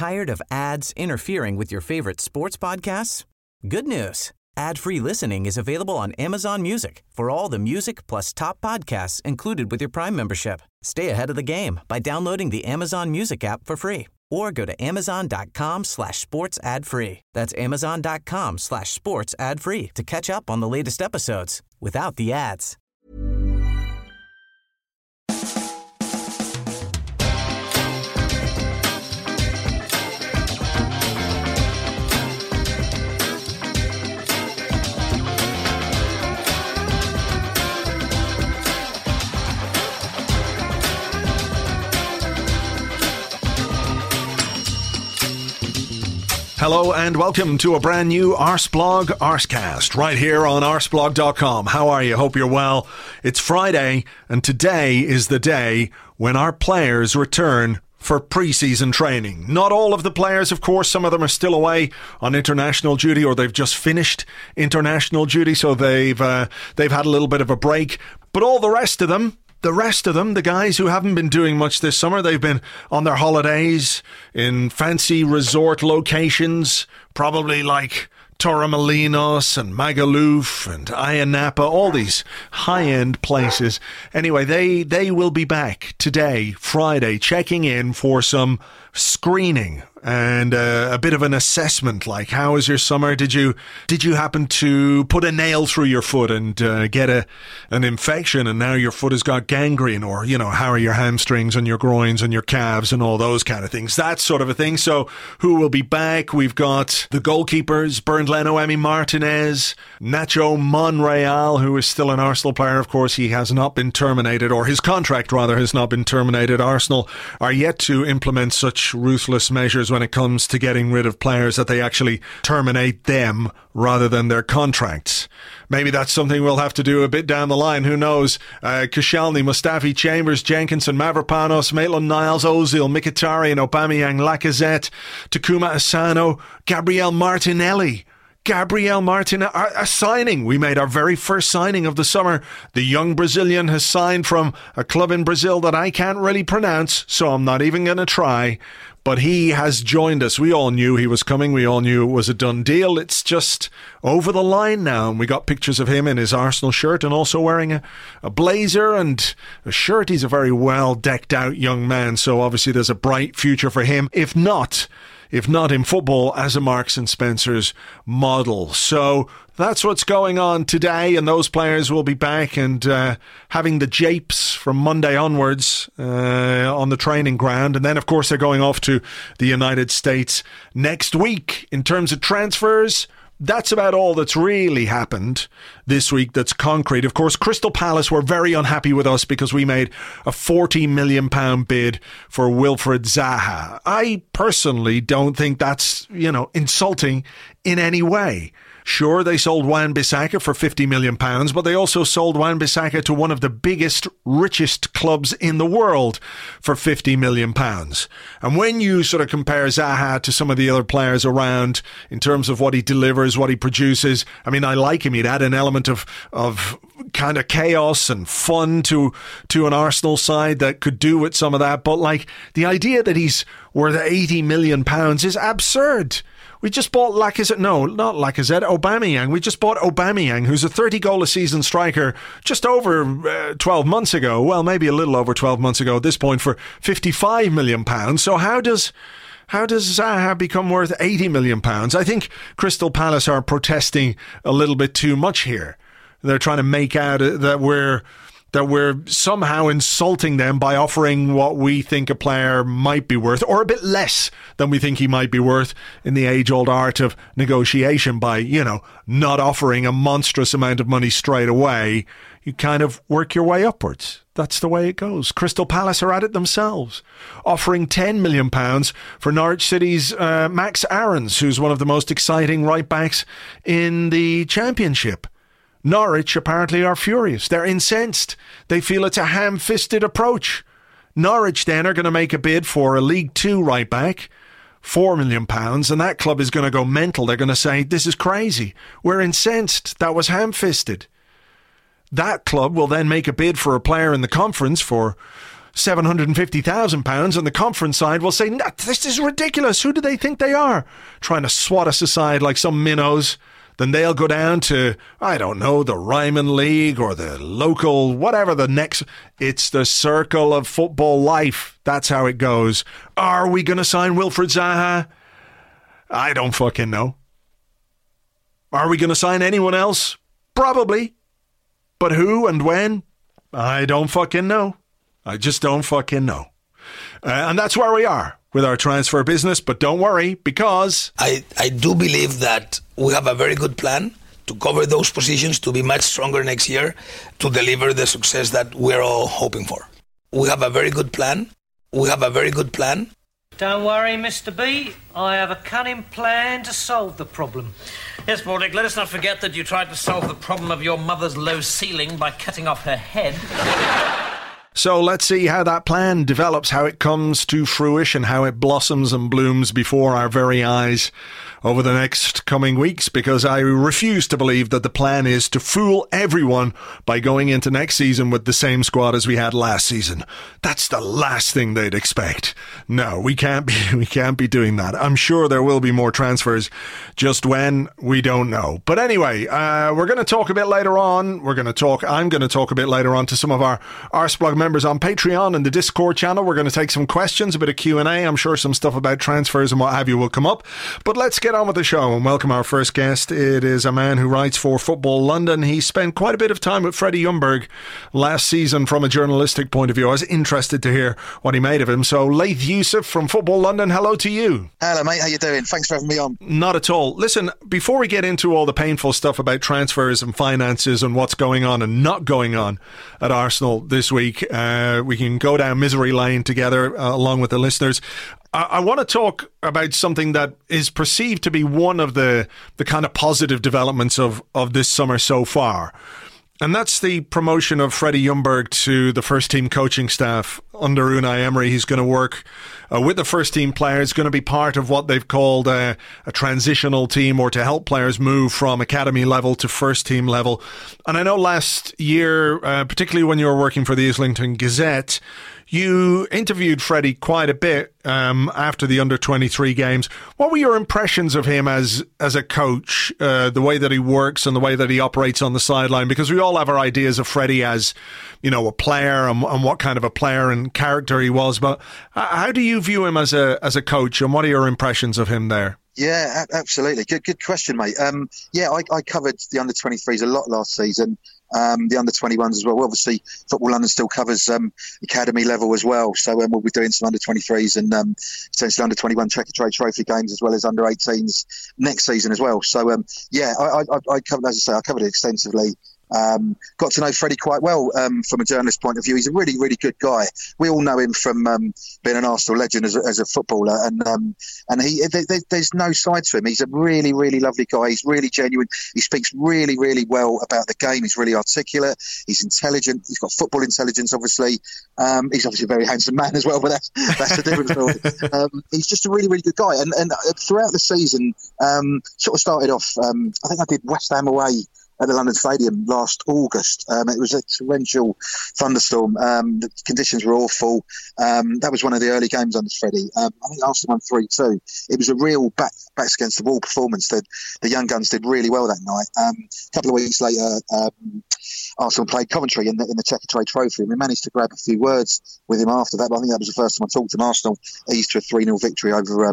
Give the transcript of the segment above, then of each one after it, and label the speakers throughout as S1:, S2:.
S1: Tired of ads interfering with your favorite sports podcasts? Good news. Ad-free listening is available on Amazon Music for all the music plus top podcasts included with your Prime membership. Stay ahead of the game by downloading the Amazon Music app for free or go to amazon.com/sports ad free. That's amazon.com/sports ad free to catch up on the latest episodes without the ads.
S2: Hello and welcome to a brand new Arseblog Arsecast right here on arseblog.com. How are you? Hope you're well. It's Friday and today is the day when our players return for pre-season training. Not all of the players, of course. Some of them are still away on international duty or they've just finished international duty, so they've had a little bit of a break. But all the rest of them, the guys who haven't been doing much this summer, they've been on their holidays in fancy resort locations, probably like Torremolinos and Magaluf and Ayia Napa, all these high-end places. Anyway, they will be back today, Friday, checking in for some screening and a bit of an assessment, like how was your summer? Did you happen to put a nail through your foot and get an infection and now your foot has got gangrene? Or, you know, how are your hamstrings and your groins and your calves and all those kind of things? That sort of a thing. So who will be back? We've got the goalkeepers, Bernd Leno, Emi Martinez, Nacho Monreal, who is still an Arsenal player. Of course, he has not been terminated, or his contract rather has not been terminated. Arsenal are yet to implement such ruthless measures when it comes to getting rid of players that they actually terminate them rather than their contracts. Maybe that's something we'll have to do a bit down the line. Who knows? Koscielny, Mustafi, Chambers, Jenkinson, Mavropanos, Maitland-Niles, Ozil, Mkhitaryan, Aubameyang, Lacazette, Takuma Asano, Gabriel Martinelli, a signing. We made our very first signing of the summer. The young Brazilian has signed from a club in Brazil that I can't really pronounce, so I'm not even going to try. But he has joined us. We all knew he was coming. We all knew it was a done deal. It's just over the line now. And we got pictures of him in his Arsenal shirt and also wearing a blazer and a shirt. He's a very well decked out young man. So obviously there's a bright future for him. If not in football, as a Marks and Spencer's model. So that's what's going on today, and those players will be back and having the japes from Monday onwards on the training ground. And then, of course, they're going off to the United States next week. In terms of transfers, that's about all that's really happened this week that's concrete. Of course, Crystal Palace were very unhappy with us because we made a £40 million bid for Wilfried Zaha. I personally don't think that's, insulting in any way. Sure, they sold Wan-Bissaka for £50 million, but they also sold Wan-Bissaka to one of the biggest, richest clubs in the world for £50 million. And when you sort of compare Zaha to some of the other players around in terms of what he delivers, what he produces, I mean, I like him. He'd add an element of kind of chaos and fun to an Arsenal side that could do with some of that. But like the idea that he's worth £80 million is absurd. We just bought Aubameyang. We just bought Aubameyang, who's a 30-goal-a-season striker just over 12 months ago. Well, maybe a little over 12 months ago at this point for £55 million. So how does Zaha become worth £80 million? I think Crystal Palace are protesting a little bit too much here. They're trying to make out that we're somehow insulting them by offering what we think a player might be worth, or a bit less than we think he might be worth, in the age-old art of negotiation by, not offering a monstrous amount of money straight away. You kind of work your way upwards. That's the way it goes. Crystal Palace are at it themselves, offering £10 million for Norwich City's Max Aarons, who's one of the most exciting right-backs in the Championship. Norwich apparently are furious. They're incensed. They feel it's a ham-fisted approach. Norwich then are going to make a bid for a League Two right-back, £4 million, and that club is going to go mental. They're going to say, this is crazy. We're incensed. That was ham-fisted. That club will then make a bid for a player in the conference for £750,000, and the conference side will say, "Nah, this is ridiculous. Who do they think they are? Trying to swat us aside like some minnows." Then they'll go down to, I don't know, the Ryman League or the local, whatever the next. It's the circle of football life. That's how it goes. Are we going to sign Wilfried Zaha? I don't fucking know. Are we going to sign anyone else? Probably. But who and when? I don't fucking know. I just don't fucking know. And that's where we are with our transfer business. But don't worry, because
S3: I do believe that we have a very good plan to cover those positions, to be much stronger next year, to deliver the success that we're all hoping for. We have a very good plan. Don't
S4: worry, Mr. B. I have a cunning plan to solve the problem.
S5: Yes, Mordick, let us not forget that you tried to solve the problem of your mother's low ceiling by cutting off her head.
S2: So let's see how that plan develops, how it comes to fruition, how it blossoms and blooms before our very eyes over the next coming weeks, because I refuse to believe that the plan is to fool everyone by going into next season with the same squad as we had last season. That's the last thing they'd expect. No, we can't be doing that. I'm sure there will be more transfers. Just when, we don't know. But anyway, we're going to talk a bit later on. I'm going to talk a bit later on to some of our Arsblog members on Patreon and the Discord channel. We're going to take some questions, a bit of Q&A. I'm sure some stuff about transfers and what have you will come up. But let's get on with the show and welcome our first guest. It is a man who writes for Football London. He spent quite a bit of time with Freddie Ljungberg last season from a journalistic point of view. I was interested to hear what he made of him. So Laith Youssef from Football London, hello to you.
S6: Hello mate, how you doing? Thanks for having me on.
S2: Not at all. Listen, before we get into all the painful stuff about transfers and finances and what's going on and not going on at Arsenal this week, we can go down misery lane together along with the listeners. I want to talk about something that is perceived to be one of the kind of positive developments of this summer so far. And that's the promotion of Freddie Ljungberg to the first team coaching staff under Unai Emery. He's going to work with the first team players, going to be part of what they've called a transitional team, or to help players move from academy level to first team level. And I know last year, particularly when you were working for the Islington Gazette, you interviewed Freddie quite a bit after the under-23 games. What were your impressions of him as a coach, the way that he works and the way that he operates on the sideline? Because we all have our ideas of Freddie as, you know, a player and what kind of a player and character he was. But how do you view him as a coach, and what are your impressions of him there?
S6: Yeah, absolutely. Good question, mate. I covered the under-23s a lot last season. The under-21s as well. Obviously, Football London still covers academy level as well. So we'll be doing some under-23s and potentially under-21 Checkatrade Trophy games, as well as under-18s next season as well. So, I covered, as I say, I covered it extensively. Got to know Freddie quite well from a journalist point of view. He's a really, really good guy. We all know him from being an Arsenal legend as a footballer, and there's no side to him. He's a really, really lovely guy. He's really genuine. He speaks really, really well about the game. He's really articulate. He's intelligent. He's got football intelligence, obviously. He's obviously a very handsome man as well, but that's the difference. He's just a really, really good guy. And throughout the season, sort of started off, I think I did West Ham away at the London Stadium last August. It was a torrential thunderstorm. The conditions were awful. That was one of the early games under Freddie. I think Arsenal won 3-2. It was a real backs against the wall performance. The young guns did really well that night. A couple of weeks later, Arsenal played Coventry in the Checkatrade Trophy, and we managed to grab a few words with him after that. But I think that was the first time I talked to him. Arsenal eased to a 3-0 victory over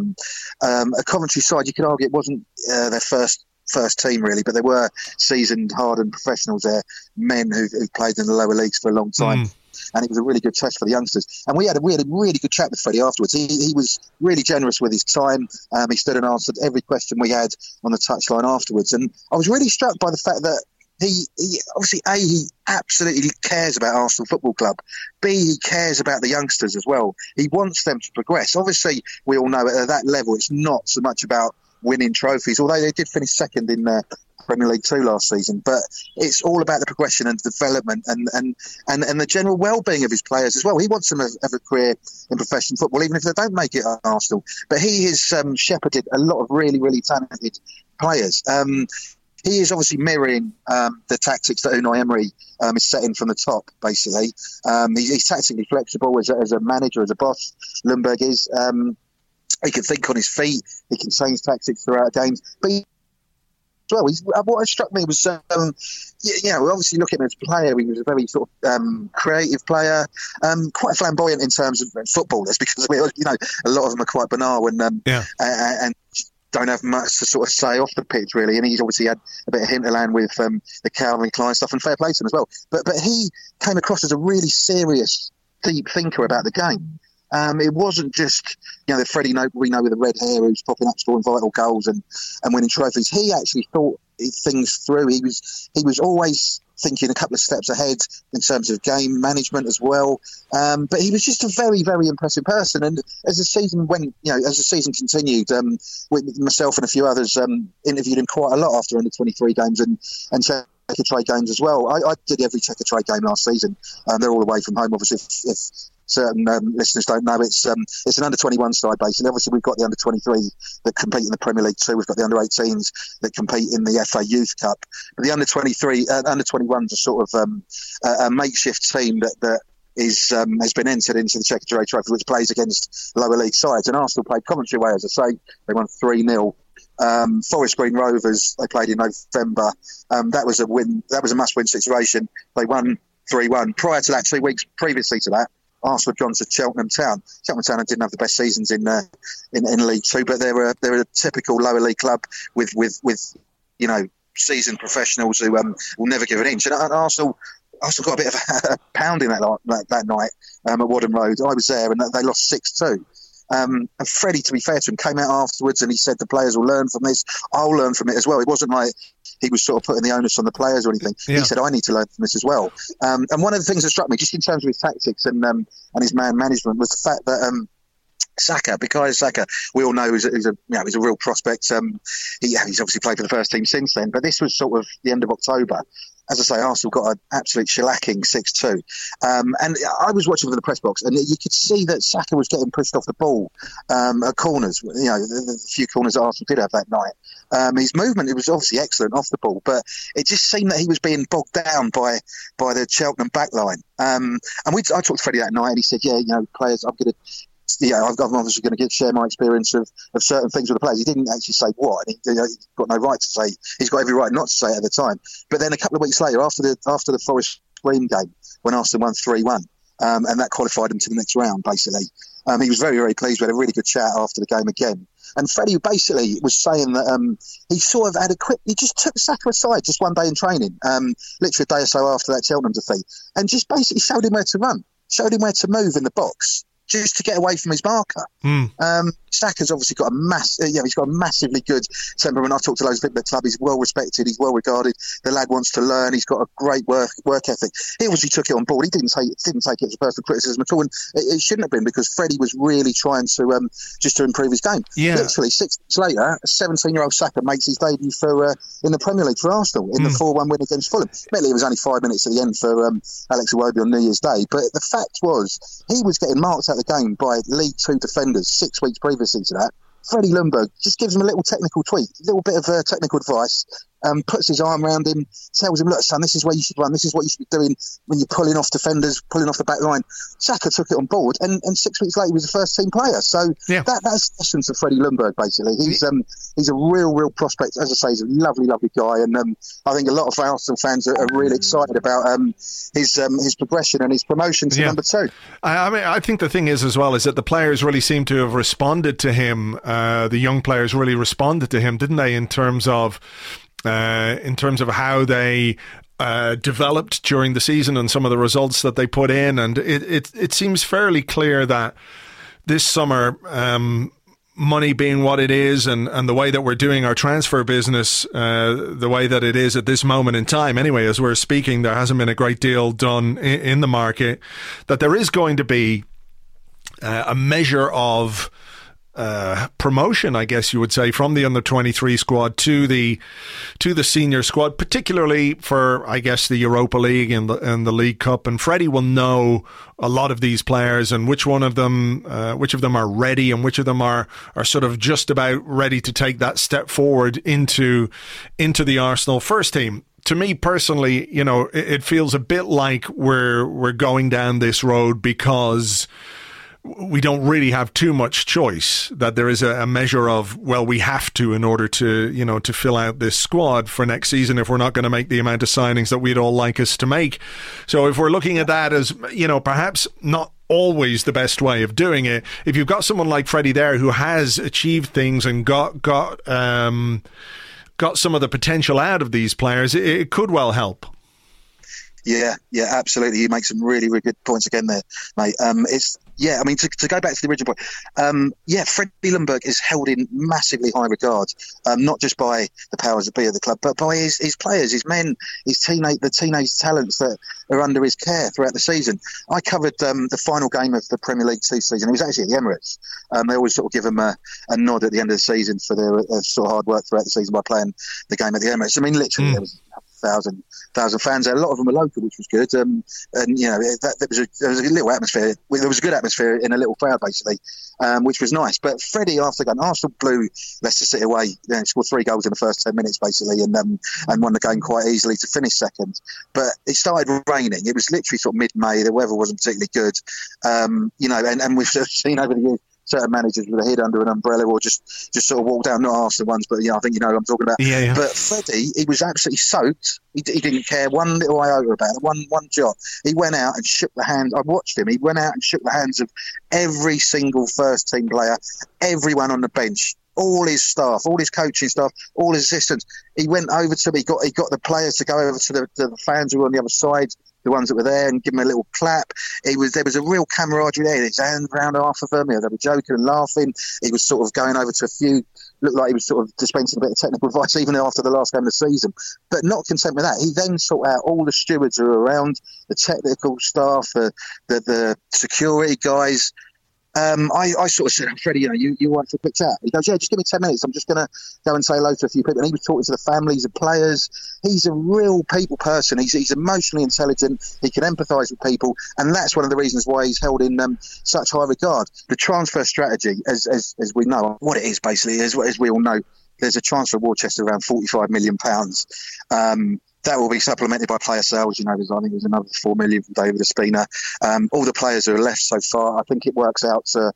S6: a Coventry side. You could argue it wasn't their first team really, but they were seasoned, hardened professionals there, men who've played in the lower leagues for a long time. And it was a really good test for the youngsters. And we had a really good chat with Freddie afterwards. He was really generous with his time. He stood and answered every question we had on the touchline afterwards. And I was really struck by the fact that he obviously, A, he absolutely cares about Arsenal Football Club. B, he cares about the youngsters as well. He wants them to progress. Obviously, we all know at that level, it's not so much about winning trophies, although they did finish second in Premier League 2 last season. But it's all about the progression and development and the general well-being of his players as well. He wants them to have a career in professional football, even if they don't make it at Arsenal. But he has shepherded a lot of really, really talented players. he is obviously mirroring the tactics that Unai Emery is setting from the top, basically. He's tactically flexible as a manager, as a boss. Ljungberg is. He can think on his feet. He can change tactics throughout games. But what struck me was, obviously looking at his player, he was a very sort of creative player, quite flamboyant in terms of footballers, because a lot of them are quite banal and don't have much to sort of say off the pitch, really. And he's obviously had a bit of hinterland with the Calvin Klein stuff, and fair play to him as well. But he came across as a really serious, deep thinker about the game. It wasn't just, the Freddie we know with the red hair who's popping up scoring vital goals and winning trophies. He actually thought things through. He was always thinking a couple of steps ahead in terms of game management as well. But he was just a very, very impressive person. And as the season continued, with myself and a few others interviewed him quite a lot after under 23 games and Checkatrade games as well. I did every Checkatrade game last season. They're all away from home, obviously. If certain listeners don't know, it's an under-21 side base, and obviously we've got the under-23 that compete in the Premier League too. We've got the under-18s that compete in the FA Youth Cup. But the under-23, under-21s are sort of a makeshift team that has been entered into the Checkatrade Trophy, which plays against lower league sides. And Arsenal played Coventry away, as I say. They won 3-0. Forest Green Rovers, they played in November. That was a win. That was a must-win situation. They won 3-1. Prior to that, 2 weeks previously to that, Arsenal had gone to Cheltenham Town. Cheltenham Town didn't have the best seasons in League Two, but they're a typical lower league club with seasoned professionals who will never give an inch. And Arsenal got a bit of a pounding that night at Whaddon Road. I was there, and they lost 6-2. And Freddie, to be fair to him, came out afterwards and he said the players will learn from this. I'll learn from it as well. It wasn't like he was sort of putting the onus on the players or anything. Yeah. He said, I need to learn from this as well. And one of the things that struck me, just in terms of his tactics and his man management, was the fact that Saka, Bukayo Saka, we all know he's a real prospect. He's obviously played for the first team since then, but this was sort of the end of October. As I say, Arsenal got an absolute shellacking 6-2. And I was watching from the press box, and you could see that Saka was getting pushed off the ball at corners. The few corners that Arsenal did have that night. His movement, it was obviously excellent off the ball, but it just seemed that he was being bogged down by the Cheltenham backline. And I talked to Freddie that night, and he said, players, I'm obviously going to share my experience of certain things with the players. He didn't actually say what. He's got no right to say. He's got every right not to say it at the time. But then a couple of weeks later, after the Forest Green game, when Arsenal won 3-1, and that qualified him to the next round, basically, he was very, very pleased. We had a really good chat after the game again. And Freddie basically was saying that he sort of he just took Saka aside just one day in training, literally a day or so after that Cheltenham defeat, and just basically showed him where to run, showed him where to move in the box, just to get away from his marker. Saka's obviously got he's got a massively good temperament. I've talked to loads of people at the club. He's well respected. He's well regarded. The lad wants to learn. He's got a great work ethic. He obviously took it on board. He didn't take it as a personal criticism at all, and it shouldn't have been, because Freddie was really trying to just to improve his game. Yeah. Literally 6 months later, a 17-year-old Saka makes his debut for in the Premier League for Arsenal in the 4-1 win against Fulham. Admittedly, it was only 5 minutes at the end for Alex Iwobi on New Year's Day, but the fact was he was getting marked out of the game by League Two defenders 6 weeks previously to that. Freddie Ljungberg just gives him a little technical tweak, a little bit of technical advice, puts his arm around him, tells him, look, son, this is where you should run, this is what you should be doing when you're pulling off defenders, pulling off the back line. Saka took it on board, and 6 weeks later he was a first-team player. So that's the essence of Freddie Ljungberg, basically. He's a real prospect. As I say, he's a lovely, lovely guy, and I think a lot of Arsenal fans are really excited about his progression and his promotion to number 2.
S2: I think the thing is, as well, is that the players really seem to have responded to him. The young players really responded to him, didn't they, in terms of how they developed during the season and some of the results that they put in. And it seems fairly clear that this summer, money being what it is, and the way that we're doing our transfer business, the way that it is at this moment in time, anyway, as we're speaking, there hasn't been a great deal done in the market, that there is going to be a measure of promotion, I guess you would say, from the under-23 squad to the senior squad, particularly for, I guess, the Europa League and the League Cup. And Freddie will know a lot of these players and which of them are ready and which of them are sort of just about ready to take that step forward into the Arsenal first team. To me personally, it feels a bit like we're going down this road because we don't really have too much choice, that there is a measure of, well, we have to in order to, to fill out this squad for next season if we're not going to make the amount of signings that we'd all like us to make. So if we're looking at that as, perhaps not always the best way of doing it, if you've got someone like Freddie there who has achieved things and got some of the potential out of these players, it could well help.
S6: Yeah, absolutely. You make some really, really good points again there, mate. To go back to the original point, Freddie Ljungberg is held in massively high regard, not just by the powers that be of the club, but by his players, his men, the teenage talents that are under his care throughout the season. I covered the final game of the Premier League 2 season. It was actually at the Emirates. They always sort of give them a nod at the end of the season for their sort of hard work throughout the season by playing the game at the Emirates. I mean, literally, there was 1,000 fans there. A lot of them were local, which was good. There was a little atmosphere. There was a good atmosphere in a little crowd, basically, which was nice. But Freddie, after the game, Arsenal blew Leicester City away. Scored 3 goals in the first 10 minutes, basically, and won the game quite easily to finish second. But it started raining. It was literally sort of mid-May. The weather wasn't particularly good. And we've seen over the years certain managers with a head under an umbrella or just sort of walk down, not Arsenal ones, but I think what I'm talking about.
S2: Yeah.
S6: But Freddie, he was absolutely soaked. He didn't care one little iota about it, one jot. He went out and shook the hand. I watched him. He went out and shook the hands of every single first team player, everyone on the bench, all his staff, all his coaching staff, all his assistants. He went over to them. He got the players to go over to the fans who were on the other side, the ones that were there, and give them a little clap. There was a real camaraderie there. His hand around half of them. They were joking and laughing. He was sort of going over to a few. Looked like he was sort of dispensing a bit of technical advice even after the last game of the season. But not content with that, he then sought out all the stewards who were around, the technical staff, the security guys. I sort of said, Freddie, you want for a quick chat? He goes, yeah, just give me 10 minutes. I'm just going to go and say hello to a few people. And he was talking to the families of players. He's a real people person. He's emotionally intelligent. He can empathise with people. And that's one of the reasons why he's held in such high regard. The transfer strategy, as we know, what it is basically, as we all know, there's a transfer war chest of around £45 million. That will be supplemented by player sales. I think there's another 4 million from David Ospina. All the players who are left so far, I think it works out to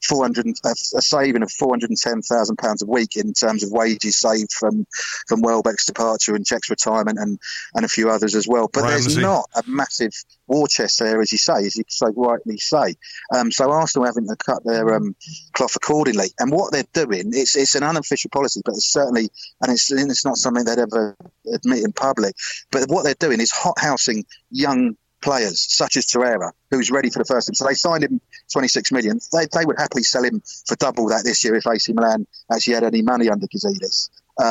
S6: a saving of £410,000 a week in terms of wages saved from Welbeck's departure and Czech's retirement and a few others as well. But
S2: Ramsey.
S6: There's not a massive war chest there, as you so rightly say. So Arsenal having to cut their cloth accordingly. And what they're doing, it's an unofficial policy, but it's certainly, and it's not something they'd ever admit in public. But what they're doing is hothousing young players such as Torreira, who's ready for the first team. So they signed him 26 million. They would happily sell him for double that this year if AC Milan actually had any money under Gazidis.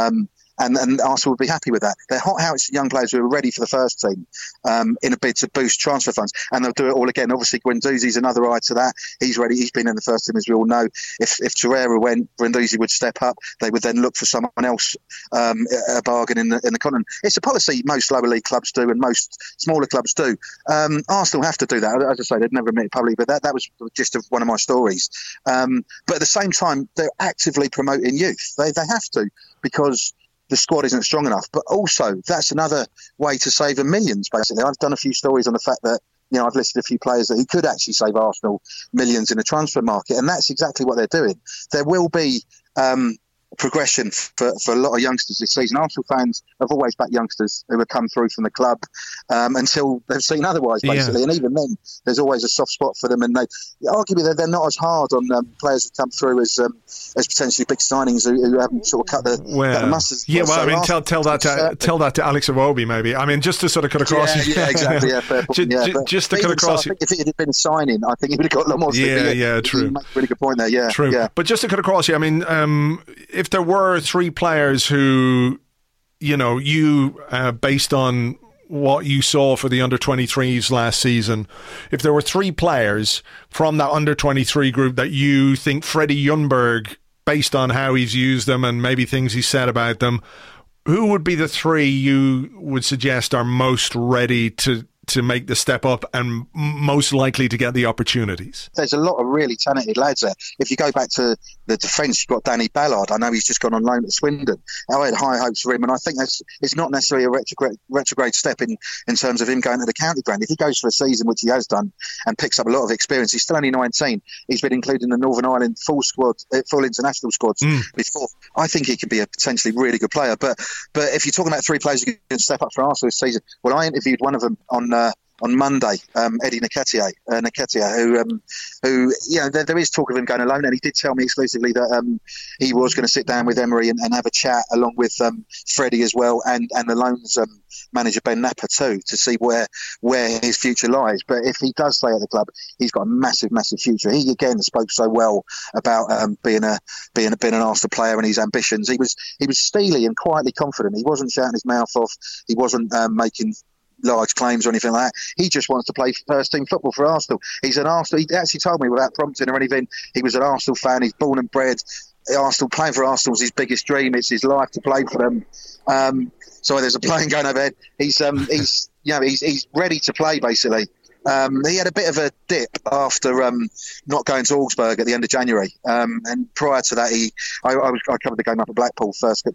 S6: And Arsenal would be happy with that. They're hot-house young players who are ready for the first team in a bid to boost transfer funds. And they'll do it all again. Obviously, Guendouzi's another eye to that. He's ready. He's been in the first team, as we all know. If Torreira went, Guendouzi would step up. They would then look for someone else, a bargain in the continent. It's a policy most lower league clubs do and most smaller clubs do. Arsenal have to do that. As I say, they'd never admit it publicly, but that was just one of my stories. But at the same time, they're actively promoting youth. They have to, because the squad isn't strong enough. But also, that's another way to save them millions, basically. I've done a few stories on the fact that, I've listed a few players who could actually save Arsenal millions in the transfer market, and that's exactly what they're doing. There will be progression for a lot of youngsters this season. Arsenal fans have always backed youngsters who have come through from the club until they've seen otherwise, basically. Yeah. And even then, there's always a soft spot for them. And arguably, they're not as hard on players who come through as potentially big signings who haven't sort of cut the mustard.
S2: Yeah, well, I mean, tell that to Alex Iwobi, maybe. I mean, just to sort of cut across.
S6: Yeah, exactly. Yeah, fair point.
S2: Just to cut across.
S6: So, I think if it had been a signing, I think he would have got a lot more.
S2: Yeah, true.
S6: You make a really good point there. Yeah,
S2: true.
S6: Yeah.
S2: But just to cut across, I mean, if there were 3 players who, you based on what you saw for the under-23s last season, if there were 3 players from that under-23 group that you think Freddie Ljungberg, based on how he's used them and maybe things he's said about them, who would be the 3 you would suggest are most ready to make the step up and most likely to get the opportunities?
S6: There's a lot of really talented lads there. If you go back to the defence, you've got Danny Ballard. I know he's just gone on loan at Swindon. I had high hopes for him, and I think it's not necessarily a retrograde step in terms of him going to the county ground. If he goes for a season, which he has done, and picks up a lot of experience, he's still only 19. He's been included in the Northern Ireland full international squads before. I think he could be a potentially really good player. But if you're talking about 3 players who can step up for Arsenal this season, well, I interviewed one of them on Monday, Eddie Nketiah, who there is talk of him going alone, and he did tell me exclusively that he was going to sit down with Emery and have a chat along with Freddie as well, and the loans manager Ben Napper too, to see where his future lies. But if he does stay at the club, he's got a massive future. He again spoke so well about being an Arsenal player and his ambitions. He was steely and quietly confident. He wasn't shouting his mouth off. He wasn't making large claims or anything like that. He just wants to play first team football for Arsenal. He's an Arsenal. He actually told me without prompting or anything, he was an Arsenal fan. He's born and bred Arsenal. Playing for Arsenal is his biggest dream. It's his life to play for them. Sorry, there's a plane going overhead. He's ready to play basically. He had a bit of a dip after not going to Augsburg at the end of January, and prior to that, I covered the game up at Blackpool first.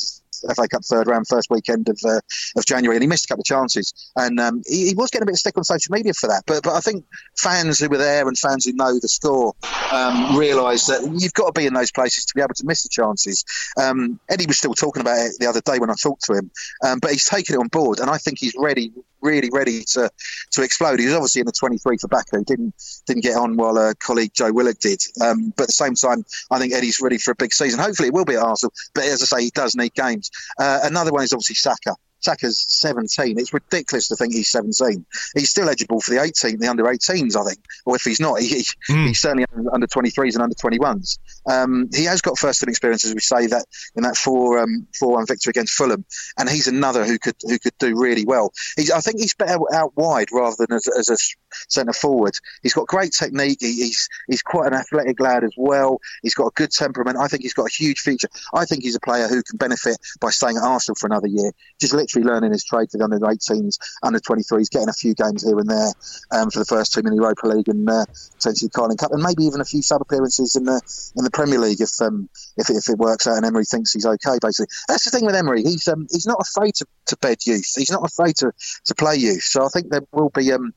S6: FA Cup third round, first weekend of January, and he missed a couple of chances, and he was getting a bit of stick on social media for that. But I think fans who were there and fans who know the score realise that you've got to be in those places to be able to miss the chances. Eddie was still talking about it the other day when I talked to him, but he's taken it on board, and I think he's really ready to explode. He was obviously in the 23 for Baku, didn't get on while colleague Joe Willock did, but at the same time I think Eddie's ready for a big season. Hopefully it will be at Arsenal, but as I say, he does need games. Another one is obviously Saka. Saka's 17. It's ridiculous to think he's 17. He's still eligible for the under 18s, I think. Or if he's not, he's certainly under 23s and under 21s. He has got first team experience, as we say, that in that 4-1 victory against Fulham, and he's another who could do really well. I think he's better out wide rather than as a centre forward. He's got great technique. He's quite an athletic lad as well. He's got a good temperament. I think he's got a huge future. I think he's a player who can benefit by staying at Arsenal for another year. Just literally learning his trade for the under 18s, under 23s, getting a few games here and there for the first team in the Europa League and potentially Carling Cup, and maybe even a few sub appearances in the Premier League if it works out and Emery thinks he's okay. Basically, that's the thing with Emery. He's not afraid to bed youth. He's not afraid to play youth. So I think there will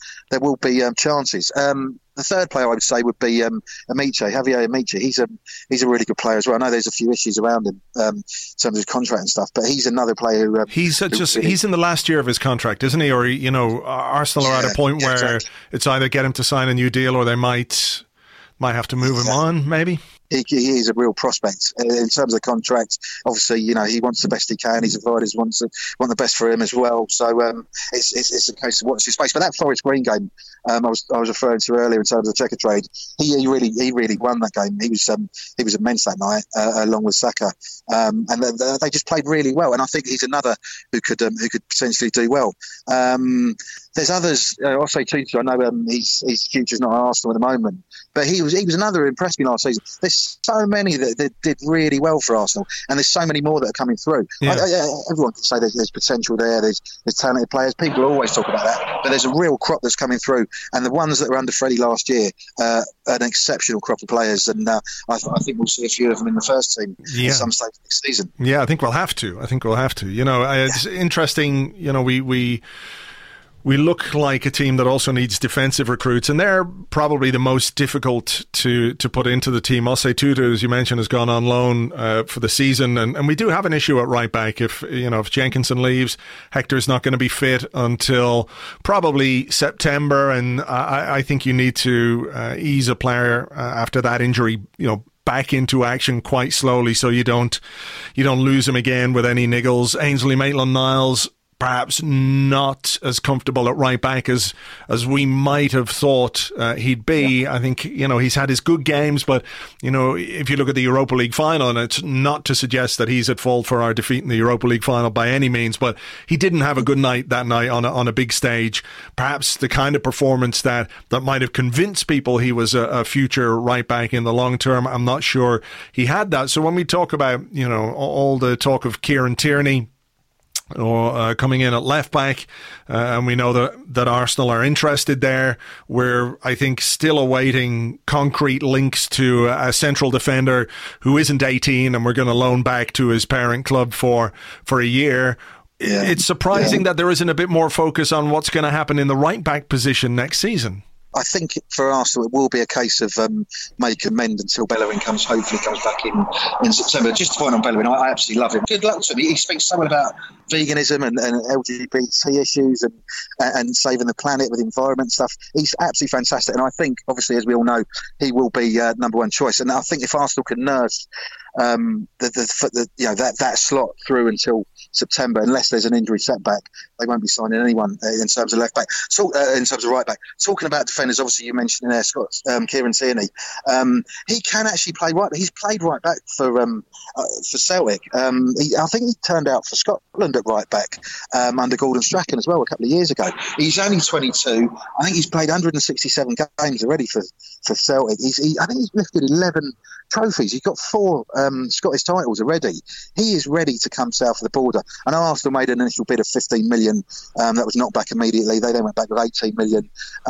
S6: be chances. The third player I would say would be Javier Amiche. He's a really good player as well. I know there's a few issues around him in terms of his contract and stuff, but he's another player who he's
S2: in the last year of his contract, isn't he? Or Arsenal are at a point where exactly. It's either get him to sign a new deal or they might have to move him on, maybe.
S6: He is a real prospect in terms of the contract. Obviously, he wants the best he can. His advisors want the best for him as well. So it's a case of watch his space. But that Forest Green game I was referring to earlier in terms of the checker trade, he really won that game. He was immense that night along with Saka, and they just played really well. And I think he's another who could potentially do well. There's others. I'll say Tutu. I know his future's not at Arsenal at the moment, but he was another who impressed me last season. There's so many that did really well for Arsenal, and there's so many more that are coming through. Yeah. Everyone can say there's potential there. There's talented players. People always talk about that, but there's a real crop that's coming through, and the ones that were under Freddie last year, an exceptional crop of players, and I think we'll see a few of them in the first team at some stage next season.
S2: Yeah, I think we'll have to. It's interesting. We look like a team that also needs defensive recruits, and they're probably the most difficult to put into the team. Osei Tutu, as you mentioned, has gone on loan for the season, and we do have an issue at right back. If Jenkinson leaves, Hector's not going to be fit until probably September, and I think you need to ease a player after that injury, back into action quite slowly, so you don't lose him again with any niggles. Ainsley Maitland-Niles perhaps not as comfortable at right back as we might have thought he'd be. I think, he's had his good games, but, if you look at the Europa League final, and it's not to suggest that he's at fault for our defeat in the Europa League final by any means, but he didn't have a good night that night on a big stage. Perhaps the kind of performance that might have convinced people he was a future right back in the long term, I'm not sure he had that. So when we talk about, all the talk of Kieran Tierney or coming in at left back, and we know that Arsenal are interested there. We're, I think, still awaiting concrete links to a central defender who isn't 18 and we're going to loan back to his parent club for a year. Yeah. It's surprising that there isn't a bit more focus on what's going to happen in the right back position next season.
S6: I think for Arsenal it will be a case of make and mend until Bellerin hopefully comes back in September. Just to point on Bellerin, I absolutely love him. Good luck to him. He speaks so well about veganism and LGBT issues and saving the planet with environment stuff. He's absolutely fantastic, and I think, obviously, as we all know, he will be number one choice. And I think if Arsenal can nurse that slot through until September, unless there's an injury setback, they won't be signing anyone in terms of left back. So in terms of right back, talking about defenders, obviously you mentioned in there Scott, Kieran Tierney. He can actually play right. He's played right back for Celtic. I think he turned out for Scotland at right back under Gordon Strachan as well a couple of years ago. He's only 22. I think he's played 167 games already for Celtic. I think he's lifted 11 trophies. He's got 4 Scottish titles already. He is ready to come south of the border. I know Arsenal made an initial bid of 15 million. That was knocked back immediately. They then went back with 18 million.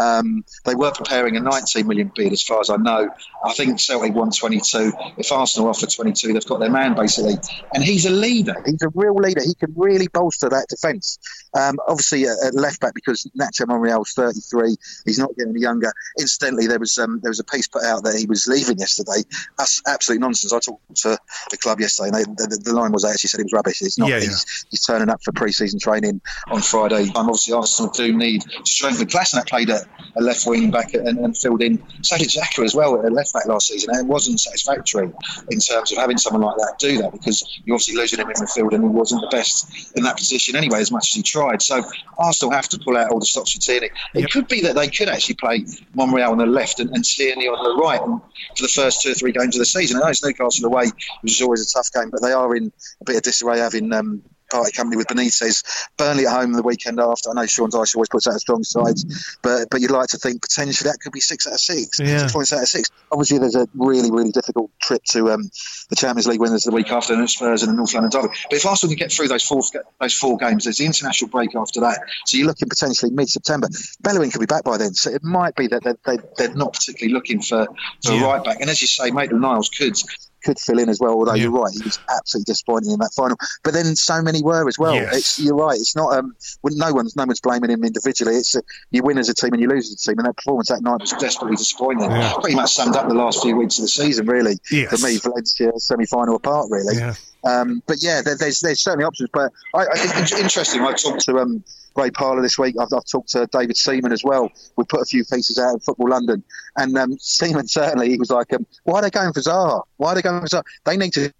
S6: They were preparing a 19 million bid, as far as I know. I think Celtic won 22. If Arsenal offer 22, they've got their man, basically. And he's a leader. He's a real leader. He can really bolster that defence. Obviously, at left back, because Nacho Monreal's 33, he's not getting any younger. Incidentally, there was a piece put out that he was leaving yesterday. That's absolute nonsense. I talked to the club yesterday, and the line was, they actually said he was rubbish. It's not. Yeah. He's turning up for pre-season training on Friday. Obviously, Arsenal do need to strengthen. Klassenak played at a left wing back and filled in. So did Xhaka as well at left back last season, and it wasn't satisfactory in terms of having someone like that do that, because you're obviously losing him in midfield, and he wasn't the best in that position anyway, as much as he tried. So Arsenal have to pull out all the stops for Tierney. It could be that they could actually play Monreal on the left and Tierney on the right for the first 2 or 3 games of the season. I know it's Newcastle away, which is always a tough game, but they are in a bit of disarray, having party company with Benitez. Burnley at home the weekend after. I know Sean Dyche always puts out a strong sides, but you'd like to think potentially that could be 6 out of 6. Yeah. 6 points out of 6. Obviously, there's a really, really difficult trip to the Champions League winners the week after, and Spurs and the North London derby. But if Arsenal can get through those 4 games, there's the international break after that. So you're looking potentially mid-September. Bellerin could be back by then, so it might be that they're not particularly looking for a right back. And as you say, Maitland-Niles could fill in as well, although you're right, he was absolutely disappointing in that final. But then so many were as well. Yes. You're right, it's not no one's blaming him individually. It's you win as a team and you lose as a team, and that performance that night was desperately disappointing. Yeah. Pretty much summed up the last few weeks of the season, really. Yes. For me, Valencia semi-final apart, really. Yeah. But yeah, there's certainly options. But it's interesting. I talked to Ray Parlour this week. I've talked to David Seaman as well. We put a few pieces out in Football London, and Seaman certainly, he was like, why are they going for Zaha? Why are they going for Zaha? They need to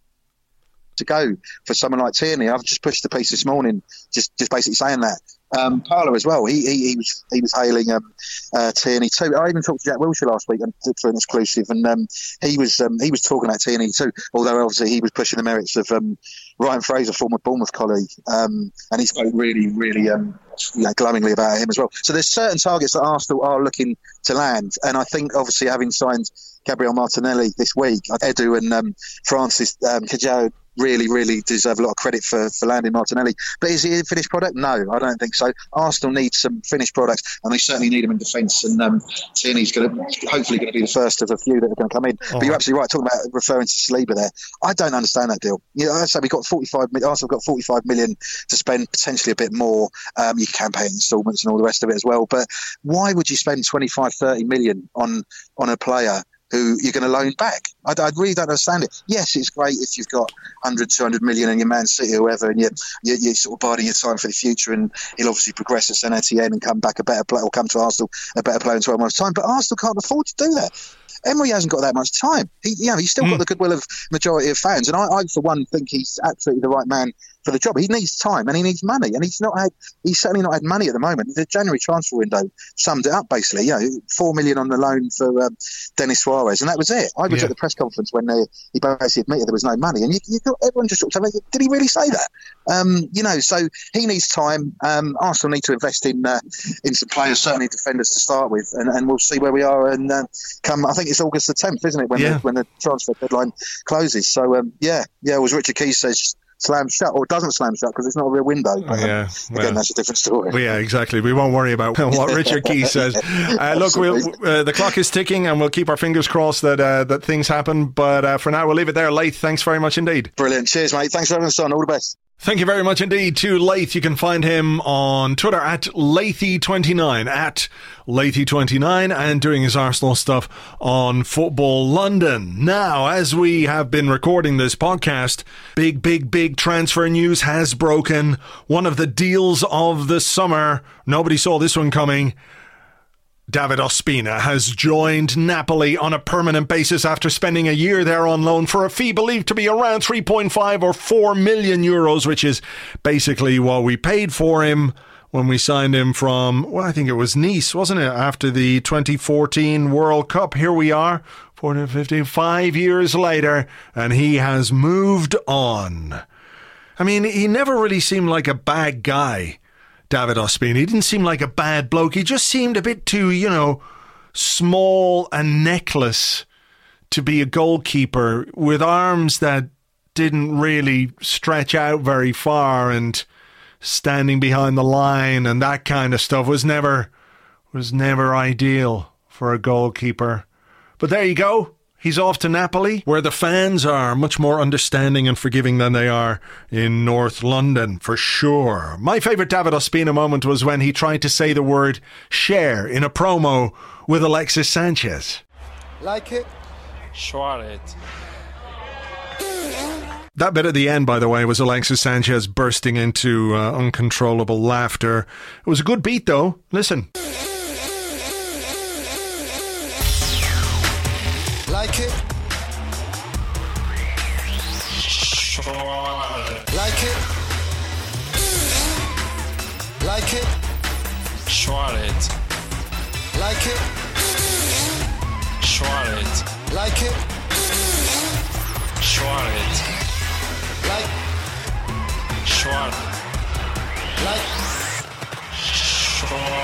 S6: go for someone like Tierney. I've just pushed the piece this morning, just basically saying that. Parlour as well. He was hailing Tierney too. I even talked to Jack Wilshere last week for an exclusive, and he was talking about Tierney too. Although obviously he was pushing the merits of Ryan Fraser, former Bournemouth colleague, and he spoke really, really glowingly about him as well. So there's certain targets that Arsenal are looking to land, and I think obviously having signed Gabriel Martinelli this week, Edu and Francis Kajau really deserve a lot of credit for landing Martinelli. But is he a finished product? No, I don't think so. Arsenal need some finished products, and they certainly need him in defence, and Tierney's hopefully going to be the first of a few that are going to come in. But you're absolutely right, talking about referring to Saliba there. I don't understand that deal. I say Arsenal got 45 million to spend, potentially a bit more. You can pay instalments and all the rest of it as well, but why would you spend 25-30 million on a player who you're going to loan back? I really don't understand it. Yes, it's great if you've got 100-200 million in your Man City or whoever, and you're sort of biding your time for the future, and he'll obviously progress at Saint Etienne and come back a better player, or come to Arsenal a better player in 12 months' time. But Arsenal can't afford to do that. Emery hasn't got that much time. He's still got the goodwill of majority of fans, and I for one think he's absolutely the right man for the job. He needs time and he needs money, and he's certainly not had money at the moment. The January transfer window summed it up basically. $4 million on the loan for Denis Suarez, and that was it. I was at the press conference when he basically admitted there was no money, and everyone just talked about, did he really say that? So he needs time. Arsenal need to invest in some players, certainly defenders to start with, and we'll see where we are. And come, I think it's August the 10th, isn't it, when the transfer deadline closes? So as Richard Keys says, slam shut, or doesn't slam shut because it's not a real window. But, again, that's a different story.
S2: Well, yeah, exactly. We won't worry about what Richard Keys says. Look, the clock is ticking, and we'll keep our fingers crossed that things happen. But for now, we'll leave it there. Laith, thanks very much indeed.
S6: Brilliant. Cheers, mate. Thanks for having us on. All the best.
S2: Thank you very much indeed to Laith. You can find him on Twitter at Lathy29, and doing his Arsenal stuff on Football London. Now, as we have been recording this podcast, big transfer news has broken. One of the deals of the summer. Nobody saw this one coming. David Ospina has joined Napoli on a permanent basis after spending a year there on loan for a fee believed to be around 3.5 or 4 million euros, which is basically what we paid for him when we signed him from, well, I think it was Nice, wasn't it? After the 2014 World Cup. Here we are, 5 years later, and he has moved on. I mean, he never really seemed like a bad guy, David Ospina. He didn't seem like a bad bloke. He just seemed a bit too, small and necklace to be a goalkeeper, with arms that didn't really stretch out very far, and standing behind the line and that kind of stuff was never ideal for a goalkeeper. But there you go. He's off to Napoli, where the fans are much more understanding and forgiving than they are in North London, for sure. My favourite David Ospina moment was when he tried to say the word share in a promo with Alexis Sanchez.
S7: Like it? Sure it.
S2: That bit at the end, by the way, was Alexis Sanchez bursting into uncontrollable laughter. It was a good beat, though. Listen.
S7: Like it? Sure. Like it? Like it? Sure it. Like it? Sure it. Like it? Sure it. Like? Sure. Like? Sure.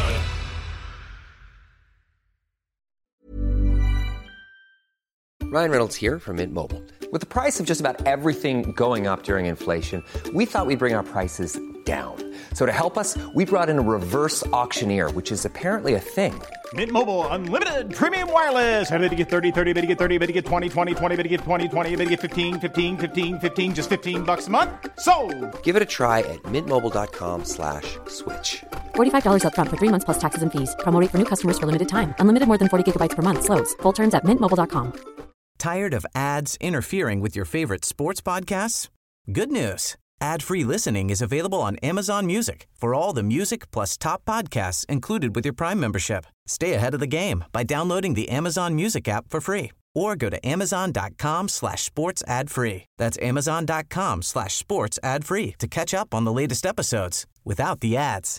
S8: Ryan Reynolds here from Mint Mobile. With the price of just about everything going up during inflation, we thought we'd bring our prices down. So to help us, we brought in a reverse auctioneer, which is apparently a thing.
S9: Mint Mobile Unlimited Premium Wireless. How to get 30, 30, bit to get 30, bit to get 20, 20, 20, bit to get 20, 20, bit to get 15, 15, 15, 15, just $15 a month? Sold! Give it a try at mintmobile.com/switch.
S10: $45 up front for 3 months plus taxes and fees. Promo rate for new customers for limited time. Unlimited more than 40 gigabytes per month. Slows full terms at mintmobile.com.
S1: Tired of ads interfering with your favorite sports podcasts? Good news. Ad-free listening is available on Amazon Music for all the music plus top podcasts included with your Prime membership. Stay ahead of the game by downloading the Amazon Music app for free, or go to amazon.com/sports ad free. That's amazon.com/sports ad free to catch up on the latest episodes without the ads.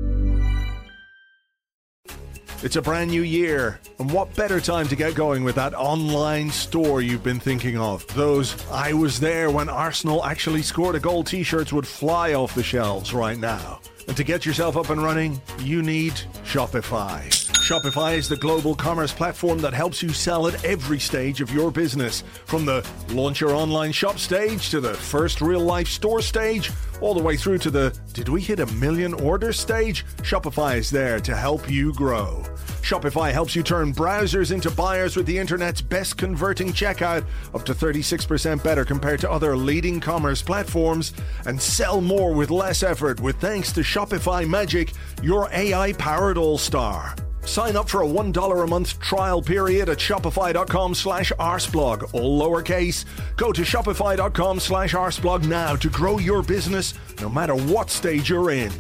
S2: It's a brand new year, and what better time to get going with that online store you've been thinking of? Those "I was there when Arsenal actually scored a goal" t-shirts would fly off the shelves right now. And to get yourself up and running, you need Shopify. Shopify is the global commerce platform that helps you sell at every stage of your business. From the launch your online shop stage to the first real-life store stage, all the way through to the "did we hit 1 million orders" stage, Shopify is there to help you grow. Shopify helps you turn browsers into buyers with the internet's best converting checkout, up to 36% better compared to other leading commerce platforms, and sell more with less effort with thanks to Shopify Magic, your AI-powered all-star. Sign up for a $1 a month trial period at shopify.com/arsblog, all lowercase. Go to shopify.com/arsblog now to grow your business no matter what stage you're in.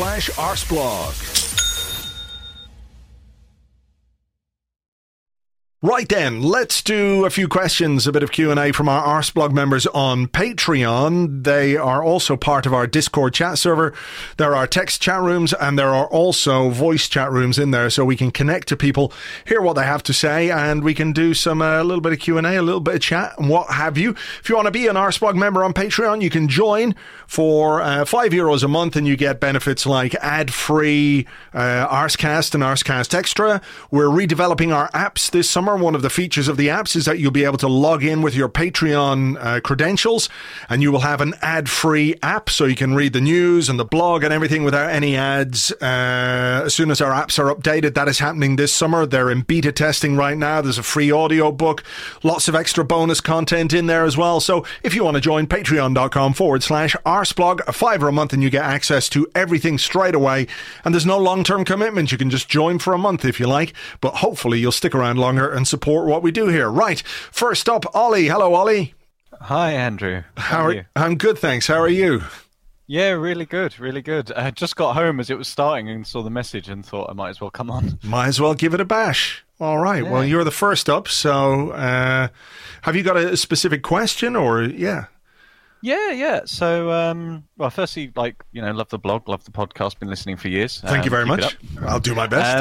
S2: Shopify.com/arsblog. Right then, let's do a few questions, a bit of Q&A from our Arsblog members on Patreon. They are also part of our Discord chat server. There are text chat rooms and there are also voice chat rooms in there, so we can connect to people, hear what they have to say, and we can do some a little bit of Q&A, a little bit of chat, and what have you. If you want to be an Arsblog member on Patreon, you can join for €5 a month, and you get benefits like ad-free Arscast and Arscast Extra. We're redeveloping our apps this summer. One of the features of the apps is that you'll be able to log in with your Patreon credentials, and you will have an ad-free app, so you can read the news and the blog and everything without any ads. As soon as our apps are updated, that is happening this summer. They're in beta testing right now. There's a free audio book, lots of extra bonus content in there as well. So if you want to join, patreon.com/Arsblog, $5 a month, and you get access to everything straight away. And there's no long-term commitment. You can just join for a month if you like, but hopefully you'll stick around longer and support what we do here. Right, first up, Ollie. Hello, Ollie.
S11: Hi, Andrew.
S2: How are you? I'm good, thanks. How are you?
S11: Yeah, really good, really good. I just got home as it was starting and saw the message and thought I might as well come on.
S2: Might as well give it a bash. All right, yeah. Well, you're the first up, so have you got a specific question or, yeah?
S11: Yeah. So, well, firstly, love the blog, love the podcast, been listening for years.
S2: Thank you very much. I'll do my best.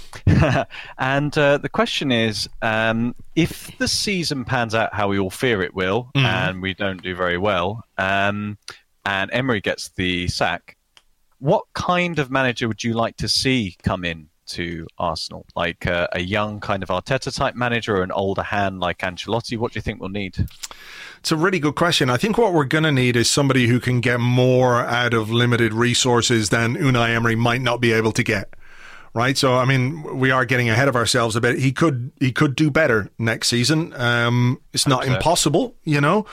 S11: And the question is, if the season pans out how we all fear it will, and we don't do very well, and Emery gets the sack, what kind of manager would you like to see come in to Arsenal? Like a young kind of Arteta-type manager or an older hand like Ancelotti? What do you think we'll need?
S2: It's a really good question. I think what we're going to need is somebody who can get more out of limited resources than Unai Emery might not be able to get. Right? So, I mean, we are getting ahead of ourselves a bit. He could do better next season. It's not impossible, you know.